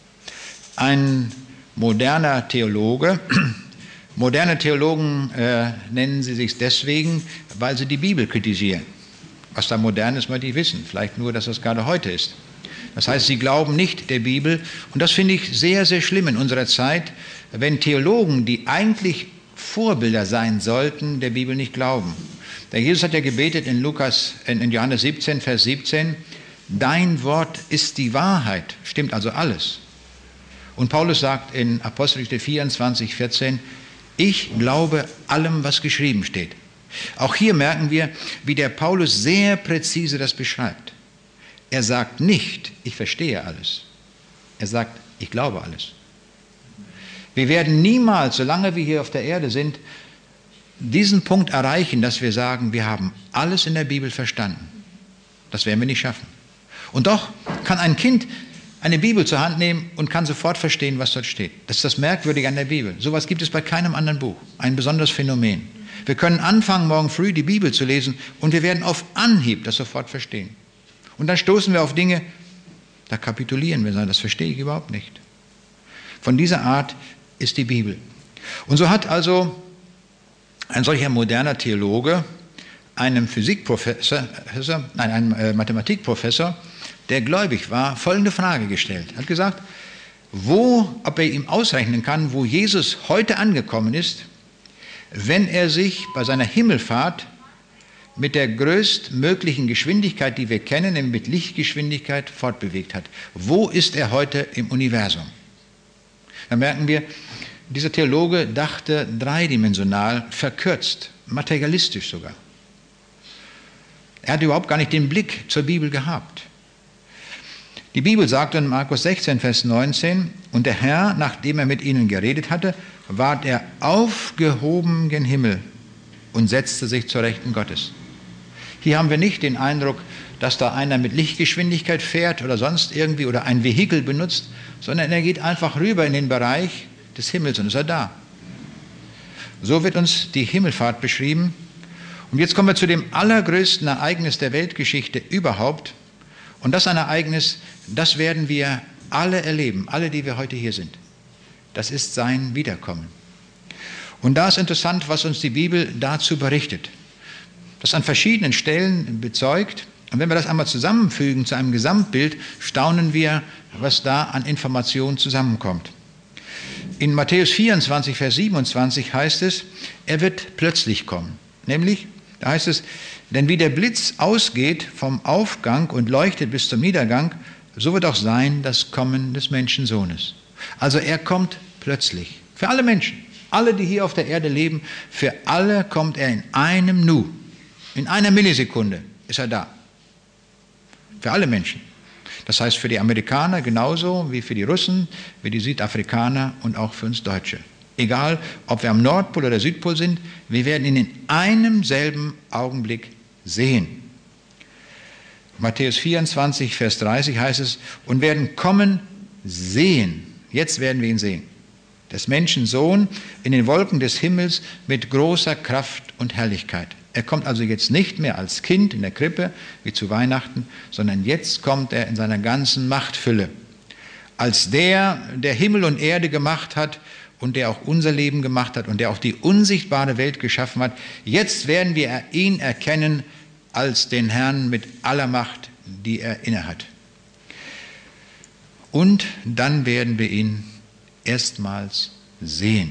Ein moderner Theologe, moderne Theologen nennen sie sich deswegen, weil sie die Bibel kritisieren. Was da modern ist, möchte ich wissen. Vielleicht nur, dass das gerade heute ist. Das heißt, sie glauben nicht der Bibel. Und das finde ich sehr, sehr schlimm in unserer Zeit, wenn Theologen, die eigentlich Vorbilder sein sollten, der Bibel nicht glauben. Der Jesus hat ja gebetet in Johannes 17, Vers 17, Dein Wort ist die Wahrheit. Stimmt also alles. Und Paulus sagt in Apostelgeschichte 24, 14, ich glaube allem, was geschrieben steht. Auch hier merken wir, wie der Paulus sehr präzise das beschreibt. Er sagt nicht, ich verstehe alles. Er sagt, ich glaube alles. Wir werden niemals, solange wir hier auf der Erde sind, diesen Punkt erreichen, dass wir sagen, wir haben alles in der Bibel verstanden. Das werden wir nicht schaffen. Und doch kann ein Kind eine Bibel zur Hand nehmen und kann sofort verstehen, was dort steht. Das ist das Merkwürdige an der Bibel. Sowas gibt es bei keinem anderen Buch. Ein besonderes Phänomen. Wir können anfangen, morgen früh die Bibel zu lesen und wir werden auf Anhieb das sofort verstehen. Und dann stoßen wir auf Dinge, da kapitulieren wir, sagen, das verstehe ich überhaupt nicht. Von dieser Art ist die Bibel. Und so hat also ein solcher moderner Theologe einem einem Mathematikprofessor, der gläubig war, folgende Frage gestellt. Er hat gesagt, ob er ihm ausrechnen kann, wo Jesus heute angekommen ist, wenn er sich bei seiner Himmelfahrt mit der größtmöglichen Geschwindigkeit, die wir kennen, nämlich mit Lichtgeschwindigkeit fortbewegt hat. Wo ist er heute im Universum? Da merken wir, dieser Theologe dachte dreidimensional, verkürzt, materialistisch sogar. Er hat überhaupt gar nicht den Blick zur Bibel gehabt. Die Bibel sagt in Markus 16, Vers 19, und der Herr, nachdem er mit ihnen geredet hatte, ward er aufgehoben gen Himmel und setzte sich zur Rechten Gottes. Hier haben wir nicht den Eindruck, dass da einer mit Lichtgeschwindigkeit fährt oder sonst irgendwie oder ein Vehikel benutzt, sondern er geht einfach rüber in den Bereich des Himmels und ist er da. So wird uns die Himmelfahrt beschrieben. Und jetzt kommen wir zu dem allergrößten Ereignis der Weltgeschichte überhaupt. Und das ist ein Ereignis, das werden wir alle erleben, alle, die wir heute hier sind. Das ist sein Wiederkommen. Und da ist interessant, was uns die Bibel dazu berichtet. Das an verschiedenen Stellen bezeugt. Und wenn wir das einmal zusammenfügen zu einem Gesamtbild, staunen wir, was da an Informationen zusammenkommt. In Matthäus 24, Vers 27 heißt es, er wird plötzlich kommen. Nämlich, da heißt es, denn wie der Blitz ausgeht vom Aufgang und leuchtet bis zum Niedergang, so wird auch sein das Kommen des Menschensohnes. Also er kommt plötzlich. Für alle Menschen, alle, die hier auf der Erde leben, für alle kommt er in einem Nu. In einer Millisekunde ist er da. Für alle Menschen. Das heißt für die Amerikaner genauso wie für die Russen, wie die Südafrikaner und auch für uns Deutsche. Egal, ob wir am Nordpol oder Südpol sind, wir werden ihn in einem selben Augenblick sehen. Matthäus 24, Vers 30 heißt es, und werden kommen sehen. Jetzt werden wir ihn sehen. Des Menschen Sohn in den Wolken des Himmels mit großer Kraft und Herrlichkeit. Er kommt also jetzt nicht mehr als Kind in der Krippe, wie zu Weihnachten, sondern jetzt kommt er in seiner ganzen Machtfülle. Als der Himmel und Erde gemacht hat und der auch unser Leben gemacht hat und der auch die unsichtbare Welt geschaffen hat, jetzt werden wir ihn erkennen als den Herrn mit aller Macht, die er innehat. Und dann werden wir ihn erstmals sehen.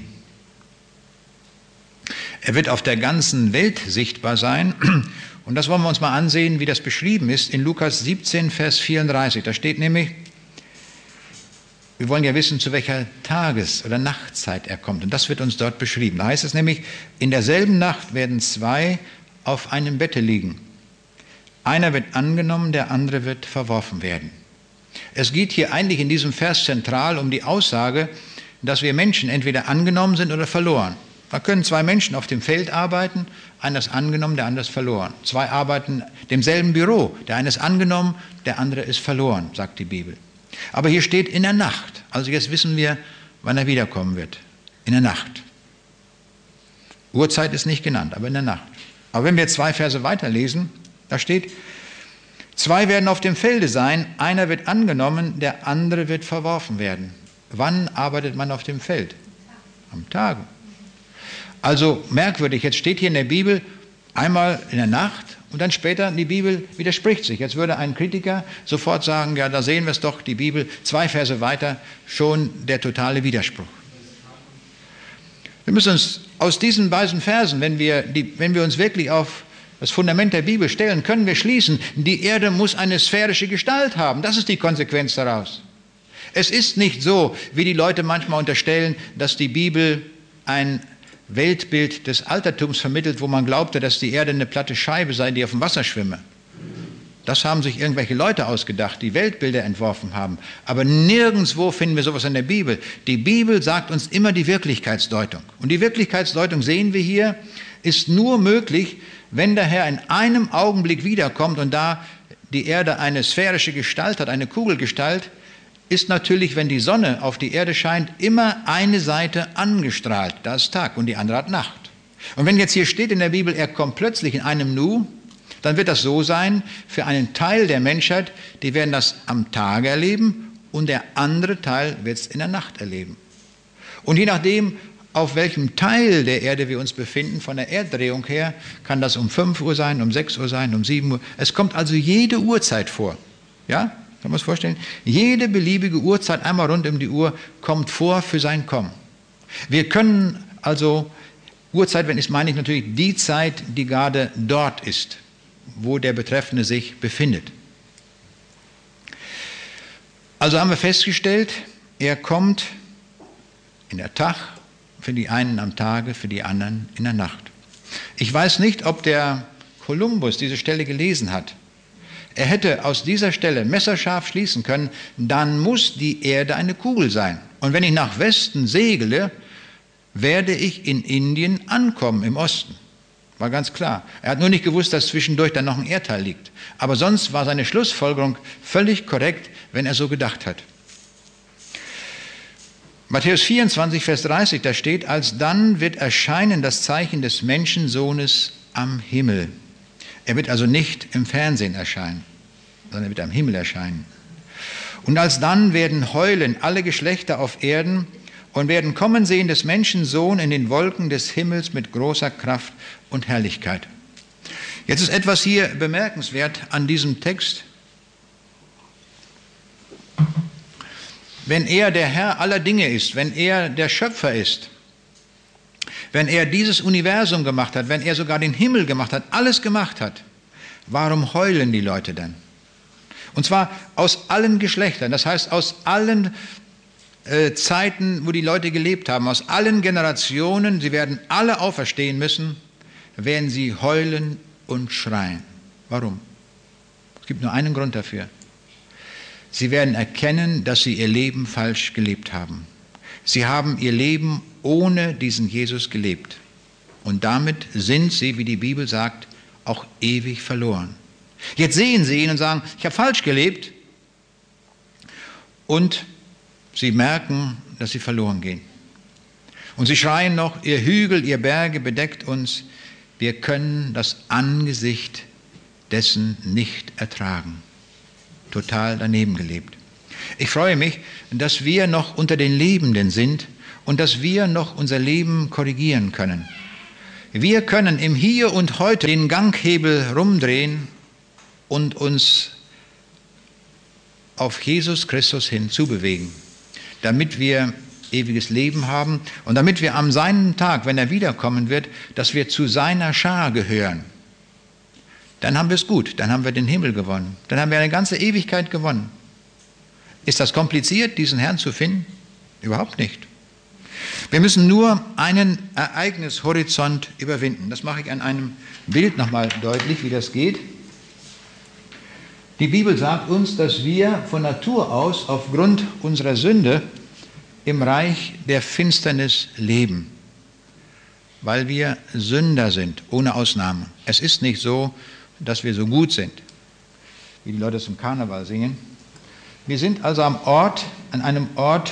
Er wird auf der ganzen Welt sichtbar sein. Und das wollen wir uns mal ansehen, wie das beschrieben ist in Lukas 17, Vers 34. Da steht nämlich, wir wollen ja wissen, zu welcher Tages- oder Nachtzeit er kommt. Und das wird uns dort beschrieben. Da heißt es nämlich, in derselben Nacht werden zwei auf einem Bette liegen. Einer wird angenommen, der andere wird verworfen werden. Es geht hier eigentlich in diesem Vers zentral um die Aussage, dass wir Menschen entweder angenommen sind oder verloren. Da können zwei Menschen auf dem Feld arbeiten, einer ist angenommen, der andere ist verloren. Zwei arbeiten im selben Büro, der eine ist angenommen, der andere ist verloren, sagt die Bibel. Aber hier steht in der Nacht, also jetzt wissen wir, wann er wiederkommen wird. In der Nacht. Uhrzeit ist nicht genannt, aber in der Nacht. Aber wenn wir 2 Verse weiterlesen, da steht, zwei werden auf dem Felde sein, einer wird angenommen, der andere wird verworfen werden. Wann arbeitet man auf dem Feld? Am Tage. Also merkwürdig, jetzt steht hier in der Bibel einmal in der Nacht und dann später die Bibel widerspricht sich. Jetzt würde ein Kritiker sofort sagen, ja, da sehen wir es doch, die Bibel, 2 Verse weiter, schon der totale Widerspruch. Wir müssen uns aus diesen beiden Versen, wenn wir uns wirklich auf das Fundament der Bibel stellen, können wir schließen, die Erde muss eine sphärische Gestalt haben. Das ist die Konsequenz daraus. Es ist nicht so, wie die Leute manchmal unterstellen, dass die Bibel ein Weltbild des Altertums vermittelt, wo man glaubte, dass die Erde eine platte Scheibe sei, die auf dem Wasser schwimme. Das haben sich irgendwelche Leute ausgedacht, die Weltbilder entworfen haben. Aber nirgendwo finden wir sowas in der Bibel. Die Bibel sagt uns immer die Wirklichkeitsdeutung. Und die Wirklichkeitsdeutung, sehen wir hier, ist nur möglich, wenn der Herr in einem Augenblick wiederkommt und da die Erde eine sphärische Gestalt hat, eine Kugelgestalt, ist natürlich, wenn die Sonne auf die Erde scheint, immer eine Seite angestrahlt. Da ist Tag und die andere hat Nacht. Und wenn jetzt hier steht in der Bibel, er kommt plötzlich in einem Nu, dann wird das so sein, für einen Teil der Menschheit, die werden das am Tage erleben und der andere Teil wird es in der Nacht erleben. Und je nachdem, auf welchem Teil der Erde wir uns befinden, von der Erddrehung her, kann das um 5 Uhr sein, um 6 Uhr sein, um 7 Uhr. Es kommt also jede Uhrzeit vor. Ja, kann man sich vorstellen? Jede beliebige Uhrzeit, einmal rund um die Uhr, kommt vor für sein Kommen. Wir können also, Uhrzeit, wenn ich meine ich natürlich die Zeit, die gerade dort ist, wo der Betreffende sich befindet. Also haben wir festgestellt, er kommt in der Tag, für die einen am Tage, für die anderen in der Nacht. Ich weiß nicht, ob der Kolumbus diese Stelle gelesen hat. Er hätte aus dieser Stelle messerscharf schließen können, dann muss die Erde eine Kugel sein. Und wenn ich nach Westen segle, werde ich in Indien ankommen, im Osten. War ganz klar. Er hat nur nicht gewusst, dass zwischendurch dann noch ein Erdteil liegt. Aber sonst war seine Schlussfolgerung völlig korrekt, wenn er so gedacht hat. Matthäus 24, Vers 30, da steht, alsdann wird erscheinen das Zeichen des Menschensohnes am Himmel. Er wird also nicht im Fernsehen erscheinen, sondern er wird am Himmel erscheinen. Und alsdann werden heulen alle Geschlechter auf Erden und werden kommen sehen des Menschensohn in den Wolken des Himmels mit großer Kraft und Herrlichkeit. Jetzt ist etwas hier bemerkenswert an diesem Text. Wenn er der Herr aller Dinge ist, wenn er der Schöpfer ist, wenn er dieses Universum gemacht hat, wenn er sogar den Himmel gemacht hat, alles gemacht hat, warum heulen die Leute dann? Und zwar aus allen Geschlechtern, das heißt aus allen Zeiten, wo die Leute gelebt haben, aus allen Generationen, sie werden alle auferstehen müssen, werden sie heulen und schreien. Warum? Es gibt nur einen Grund dafür. Sie werden erkennen, dass sie ihr Leben falsch gelebt haben. Sie haben ihr Leben ohne diesen Jesus gelebt. Und damit sind sie, wie die Bibel sagt, auch ewig verloren. Jetzt sehen sie ihn und sagen, ich habe falsch gelebt. Und sie merken, dass sie verloren gehen. Und sie schreien noch, ihr Hügel, ihr Berge bedeckt uns. Wir können das Angesicht dessen nicht ertragen. Total daneben gelebt. Ich freue mich, dass wir noch unter den Lebenden sind und dass wir noch unser Leben korrigieren können. Wir können im Hier und Heute den Ganghebel rumdrehen und uns auf Jesus Christus hin zubewegen, damit wir ewiges Leben haben und damit wir am seinen Tag, wenn er wiederkommen wird, dass wir zu seiner Schar gehören. Dann haben wir es gut, dann haben wir den Himmel gewonnen, dann haben wir eine ganze Ewigkeit gewonnen. Ist das kompliziert, diesen Herrn zu finden? Überhaupt nicht. Wir müssen nur einen Ereignishorizont überwinden. Das mache ich an einem Bild nochmal deutlich, wie das geht. Die Bibel sagt uns, dass wir von Natur aus aufgrund unserer Sünde im Reich der Finsternis leben, weil wir Sünder sind, ohne Ausnahme. Es ist nicht so, dass wir so gut sind, wie die Leute zum Karneval singen. Wir sind also an einem Ort,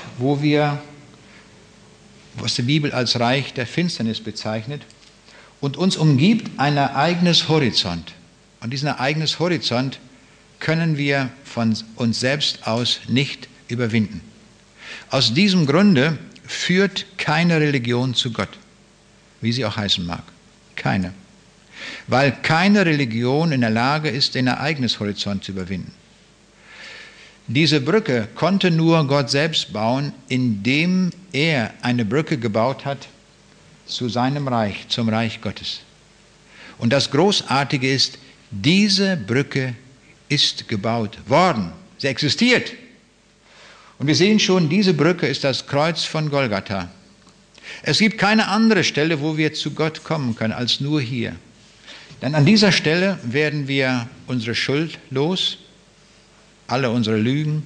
was die Bibel als Reich der Finsternis bezeichnet, und uns umgibt ein Ereignishorizont. Und diesen Ereignishorizont können wir von uns selbst aus nicht überwinden. Aus diesem Grunde führt keine Religion zu Gott, wie sie auch heißen mag. Keine. Weil keine Religion in der Lage ist, den Ereignishorizont zu überwinden. Diese Brücke konnte nur Gott selbst bauen, indem er eine Brücke gebaut hat zu seinem Reich, zum Reich Gottes. Und das Großartige ist, diese Brücke ist gebaut worden. Sie existiert. Und wir sehen schon, diese Brücke ist das Kreuz von Golgatha. Es gibt keine andere Stelle, wo wir zu Gott kommen können, als nur hier. Denn an dieser Stelle werden wir unsere Schuld los, alle unsere Lügen,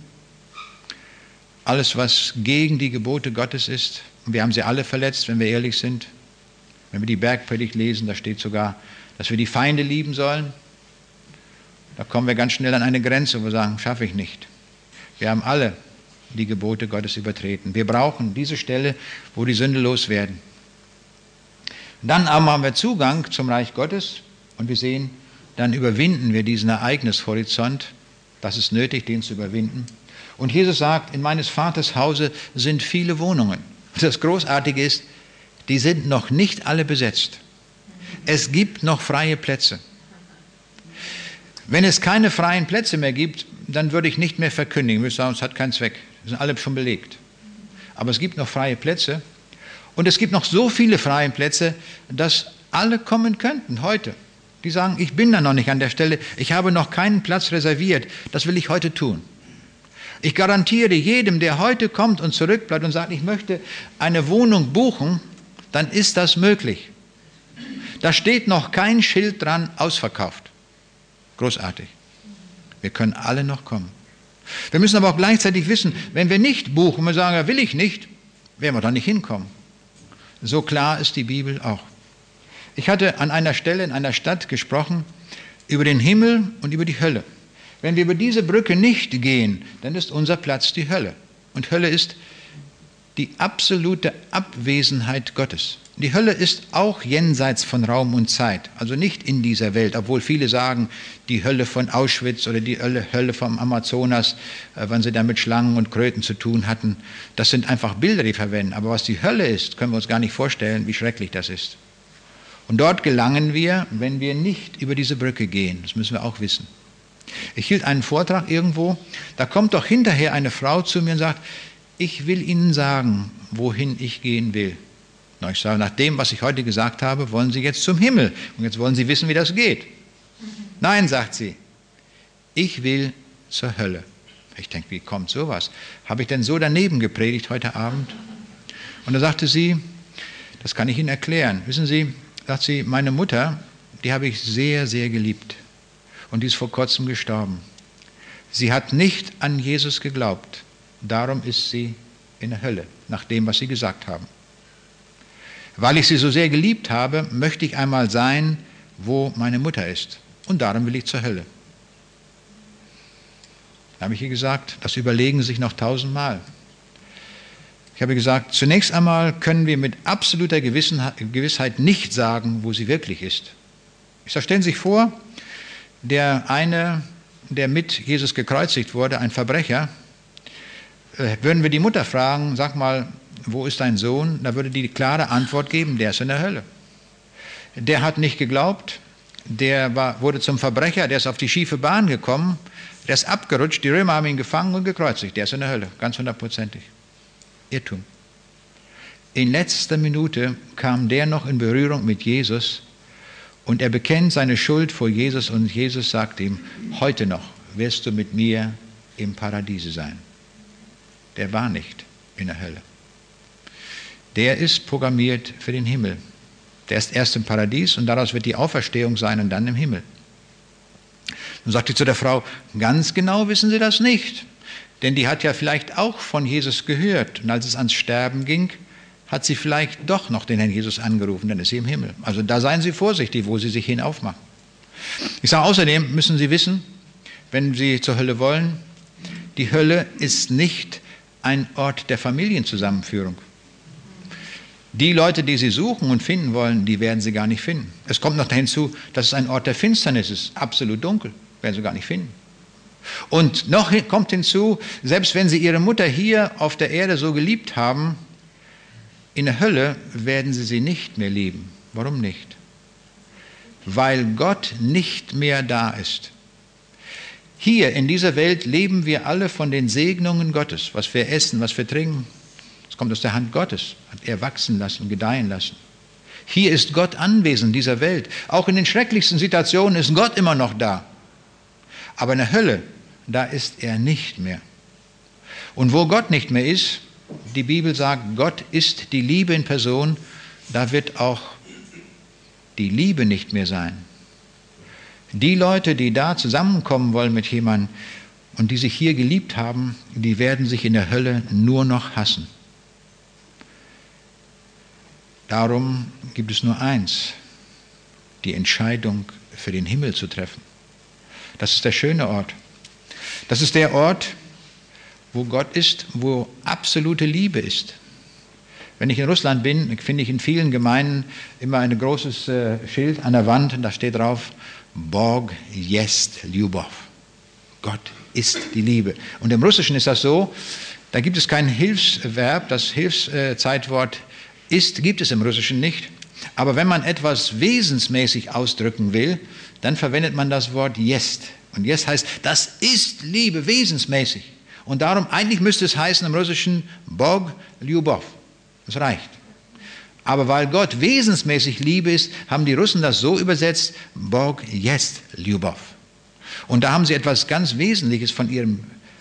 alles, was gegen die Gebote Gottes ist. Und wir haben sie alle verletzt, wenn wir ehrlich sind. Wenn wir die Bergpredigt lesen, da steht sogar, dass wir die Feinde lieben sollen. Da kommen wir ganz schnell an eine Grenze, wo wir sagen, schaffe ich nicht. Wir haben alle die Gebote Gottes übertreten. Wir brauchen diese Stelle, wo die Sünde loswerden. Dann aber haben wir Zugang zum Reich Gottes und wir sehen, dann überwinden wir diesen Ereignishorizont. Das ist nötig, den zu überwinden. Und Jesus sagt, in meines Vaters Hause sind viele Wohnungen. Das Großartige ist, die sind noch nicht alle besetzt. Es gibt noch freie Plätze. Wenn es keine freien Plätze mehr gibt, dann würde ich nicht mehr verkündigen. Ich würde sagen, es hat keinen Zweck. Die sind alle schon belegt. Aber es gibt noch freie Plätze. Und es gibt noch so viele freie Plätze, dass alle kommen könnten heute. Die sagen, ich bin da noch nicht an der Stelle. Ich habe noch keinen Platz reserviert. Das will ich heute tun. Ich garantiere jedem, der heute kommt und zurückbleibt und sagt, ich möchte eine Wohnung buchen, dann ist das möglich. Da steht noch kein Schild dran, ausverkauft. Großartig. Wir können alle noch kommen. Wir müssen aber auch gleichzeitig wissen, wenn wir nicht buchen, wir sagen, ja, will ich nicht, werden wir doch nicht hinkommen. So klar ist die Bibel auch. Ich hatte an einer Stelle in einer Stadt gesprochen über den Himmel und über die Hölle. Wenn wir über diese Brücke nicht gehen, dann ist unser Platz die Hölle. Und Hölle ist die absolute Abwesenheit Gottes. Die Hölle ist auch jenseits von Raum und Zeit, also nicht in dieser Welt, obwohl viele sagen, die Hölle von Auschwitz oder die Hölle vom Amazonas, wenn sie da mit Schlangen und Kröten zu tun hatten, das sind einfach Bilder, die verwenden. Aber was die Hölle ist, können wir uns gar nicht vorstellen, wie schrecklich das ist. Und dort gelangen wir, wenn wir nicht über diese Brücke gehen. Das müssen wir auch wissen. Ich hielt einen Vortrag irgendwo, da kommt doch hinterher eine Frau zu mir und sagt, ich will Ihnen sagen, wohin ich gehen will. Na, ich sage, nach dem, was ich heute gesagt habe, wollen Sie jetzt zum Himmel. Und jetzt wollen Sie wissen, wie das geht. Nein, sagt sie, ich will zur Hölle. Ich denke, wie kommt sowas? Habe ich denn so daneben gepredigt heute Abend? Und da sagte sie, das kann ich Ihnen erklären. Wissen Sie, sagt sie, meine Mutter, die habe ich sehr, sehr geliebt. Und die ist vor kurzem gestorben. Sie hat nicht an Jesus geglaubt. Darum ist sie in der Hölle, nach dem, was Sie gesagt haben. Weil ich sie so sehr geliebt habe, möchte ich einmal sein, wo meine Mutter ist. Und darum will ich zur Hölle. Da habe ich ihr gesagt, das überlegen Sie sich noch 1000-mal. Ich habe gesagt, zunächst einmal können wir mit absoluter Gewissheit nicht sagen, wo sie wirklich ist. Ich sage, stellen Sie sich vor, der eine, der mit Jesus gekreuzigt wurde, ein Verbrecher, würden wir die Mutter fragen, sag mal, wo ist dein Sohn? Da würde die klare Antwort geben, der ist in der Hölle. Der hat nicht geglaubt, wurde zum Verbrecher, der ist auf die schiefe Bahn gekommen, der ist abgerutscht, die Römer haben ihn gefangen und gekreuzigt, der ist in der Hölle, ganz 100%. Irrtum. In letzter Minute kam der noch in Berührung mit Jesus und er bekennt seine Schuld vor Jesus und Jesus sagt ihm, heute noch wirst du mit mir im Paradiese sein. Der war nicht in der Hölle. Der ist programmiert für den Himmel. Der ist erst im Paradies und daraus wird die Auferstehung sein und dann im Himmel. Dann sagte ich zu der Frau, ganz genau wissen Sie das nicht. Denn die hat ja vielleicht auch von Jesus gehört. Und als es ans Sterben ging, hat sie vielleicht doch noch den Herrn Jesus angerufen, dann ist sie im Himmel. Also da seien Sie vorsichtig, wo Sie sich hinaufmachen. Ich sage außerdem, müssen Sie wissen, wenn Sie zur Hölle wollen, die Hölle ist nicht ein Ort der Familienzusammenführung. Die Leute, die Sie suchen und finden wollen, die werden Sie gar nicht finden. Es kommt noch hinzu, dass es ein Ort der Finsternis ist, absolut dunkel, werden Sie gar nicht finden. Und noch kommt hinzu, selbst wenn Sie Ihre Mutter hier auf der Erde so geliebt haben, in der Hölle werden Sie sie nicht mehr lieben. Warum nicht? Weil Gott nicht mehr da ist. Hier in dieser Welt leben wir alle von den Segnungen Gottes, was wir essen, was wir trinken. Das kommt aus der Hand Gottes, hat er wachsen lassen, gedeihen lassen. Hier ist Gott anwesend in dieser Welt. Auch in den schrecklichsten Situationen ist Gott immer noch da. Aber in der Hölle, da ist er nicht mehr. Und wo Gott nicht mehr ist, die Bibel sagt, Gott ist die Liebe in Person, da wird auch die Liebe nicht mehr sein. Die Leute, die da zusammenkommen wollen mit jemandem und die sich hier geliebt haben, die werden sich in der Hölle nur noch hassen. Darum gibt es nur eins, die Entscheidung für den Himmel zu treffen. Das ist der schöne Ort. Das ist der Ort, wo Gott ist, wo absolute Liebe ist. Wenn ich in Russland bin, finde ich in vielen Gemeinden immer ein großes Schild an der Wand, und da steht drauf, Bog jest Ljubov. Gott ist die Liebe. Und im Russischen ist das so, da gibt es kein Hilfsverb, das Hilfszeitwort ist, gibt es im Russischen nicht. Aber wenn man etwas wesensmäßig ausdrücken will, dann verwendet man das Wort jest. Und jest heißt, das ist Liebe, wesensmäßig. Und darum, eigentlich müsste es heißen im Russischen, Bog Ljubov. Das reicht. Aber weil Gott wesensmäßig Liebe ist, haben die Russen das so übersetzt, Bog jest Ljubov. Und da haben sie etwas ganz Wesentliches von ihren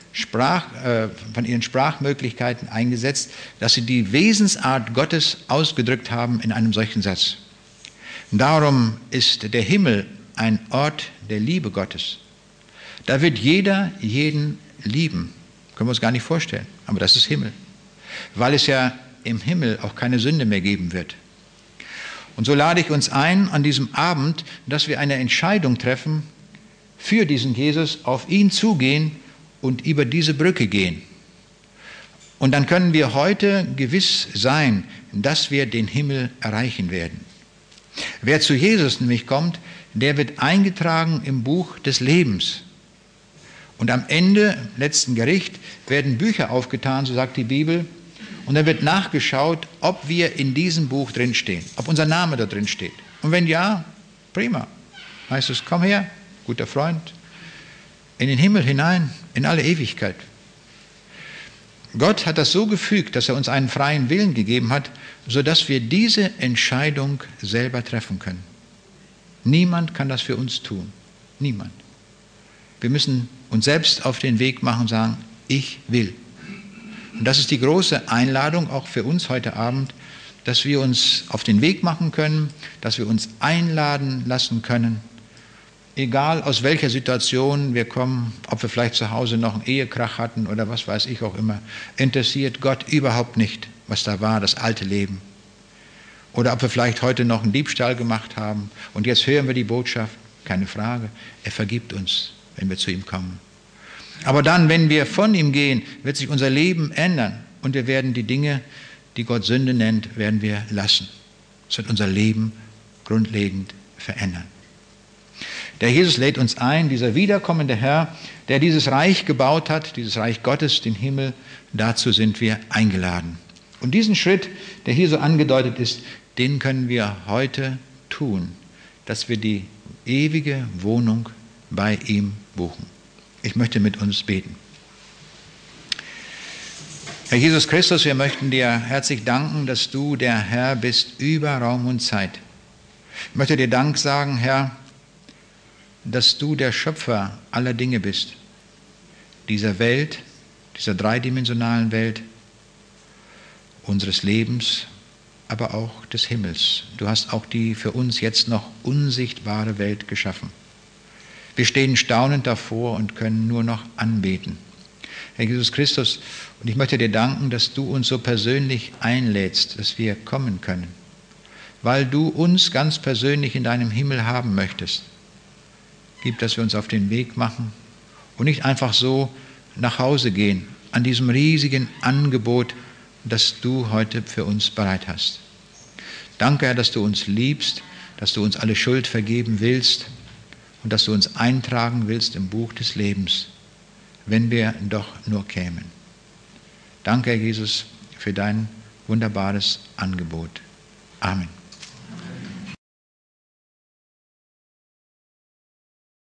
Sprachmöglichkeiten eingesetzt, dass sie die Wesensart Gottes ausgedrückt haben in einem solchen Satz. Darum ist der Himmel ein Ort der Liebe Gottes. Da wird jeder jeden lieben. Können wir uns gar nicht vorstellen, aber das ist Himmel. Weil es ja im Himmel auch keine Sünde mehr geben wird. Und so lade ich uns ein an diesem Abend, dass wir eine Entscheidung treffen für diesen Jesus, auf ihn zugehen und über diese Brücke gehen. Und dann können wir heute gewiss sein, dass wir den Himmel erreichen werden. Wer zu Jesus nämlich kommt, der wird eingetragen im Buch des Lebens. Und am Ende, letzten Gericht, werden Bücher aufgetan, so sagt die Bibel, und dann wird nachgeschaut, ob wir in diesem Buch drinstehen, ob unser Name da drin steht. Und wenn ja, prima. Heißt es, komm her, guter Freund, in den Himmel hinein, in alle Ewigkeit. Gott hat das so gefügt, dass er uns einen freien Willen gegeben hat, sodass wir diese Entscheidung selber treffen können. Niemand kann das für uns tun. Niemand. Wir müssen uns selbst auf den Weg machen und sagen, ich will. Und das ist die große Einladung auch für uns heute Abend, dass wir uns auf den Weg machen können, dass wir uns einladen lassen können, egal aus welcher Situation wir kommen, ob wir vielleicht zu Hause noch einen Ehekrach hatten oder was weiß ich auch immer, interessiert Gott überhaupt nicht, was da war, das alte Leben. Oder ob wir vielleicht heute noch einen Diebstahl gemacht haben und jetzt hören wir die Botschaft, keine Frage, er vergibt uns, wenn wir zu ihm kommen. Aber dann, wenn wir von ihm gehen, wird sich unser Leben ändern und wir werden die Dinge, die Gott Sünde nennt, werden wir lassen. Es wird unser Leben grundlegend verändern. Der Jesus lädt uns ein, dieser wiederkommende Herr, der dieses Reich gebaut hat, dieses Reich Gottes, den Himmel, dazu sind wir eingeladen. Und diesen Schritt, der hier so angedeutet ist, den können wir heute tun, dass wir die ewige Wohnung bei ihm buchen. Ich möchte mit uns beten. Herr Jesus Christus, wir möchten dir herzlich danken, dass du der Herr bist über Raum und Zeit. Ich möchte dir Dank sagen, Herr, dass du der Schöpfer aller Dinge bist, dieser Welt, dieser dreidimensionalen Welt, unseres Lebens, aber auch des Himmels. Du hast auch die für uns jetzt noch unsichtbare Welt geschaffen. Wir stehen staunend davor und können nur noch anbeten. Herr Jesus Christus, und ich möchte dir danken, dass du uns so persönlich einlädst, dass wir kommen können, weil du uns ganz persönlich in deinem Himmel haben möchtest. Gib, dass wir uns auf den Weg machen und nicht einfach so nach Hause gehen, an diesem riesigen Angebot, das du heute für uns bereit hast. Danke, Herr, dass du uns liebst, dass du uns alle Schuld vergeben willst und dass du uns eintragen willst im Buch des Lebens, wenn wir doch nur kämen. Danke, Herr Jesus, für dein wunderbares Angebot. Amen.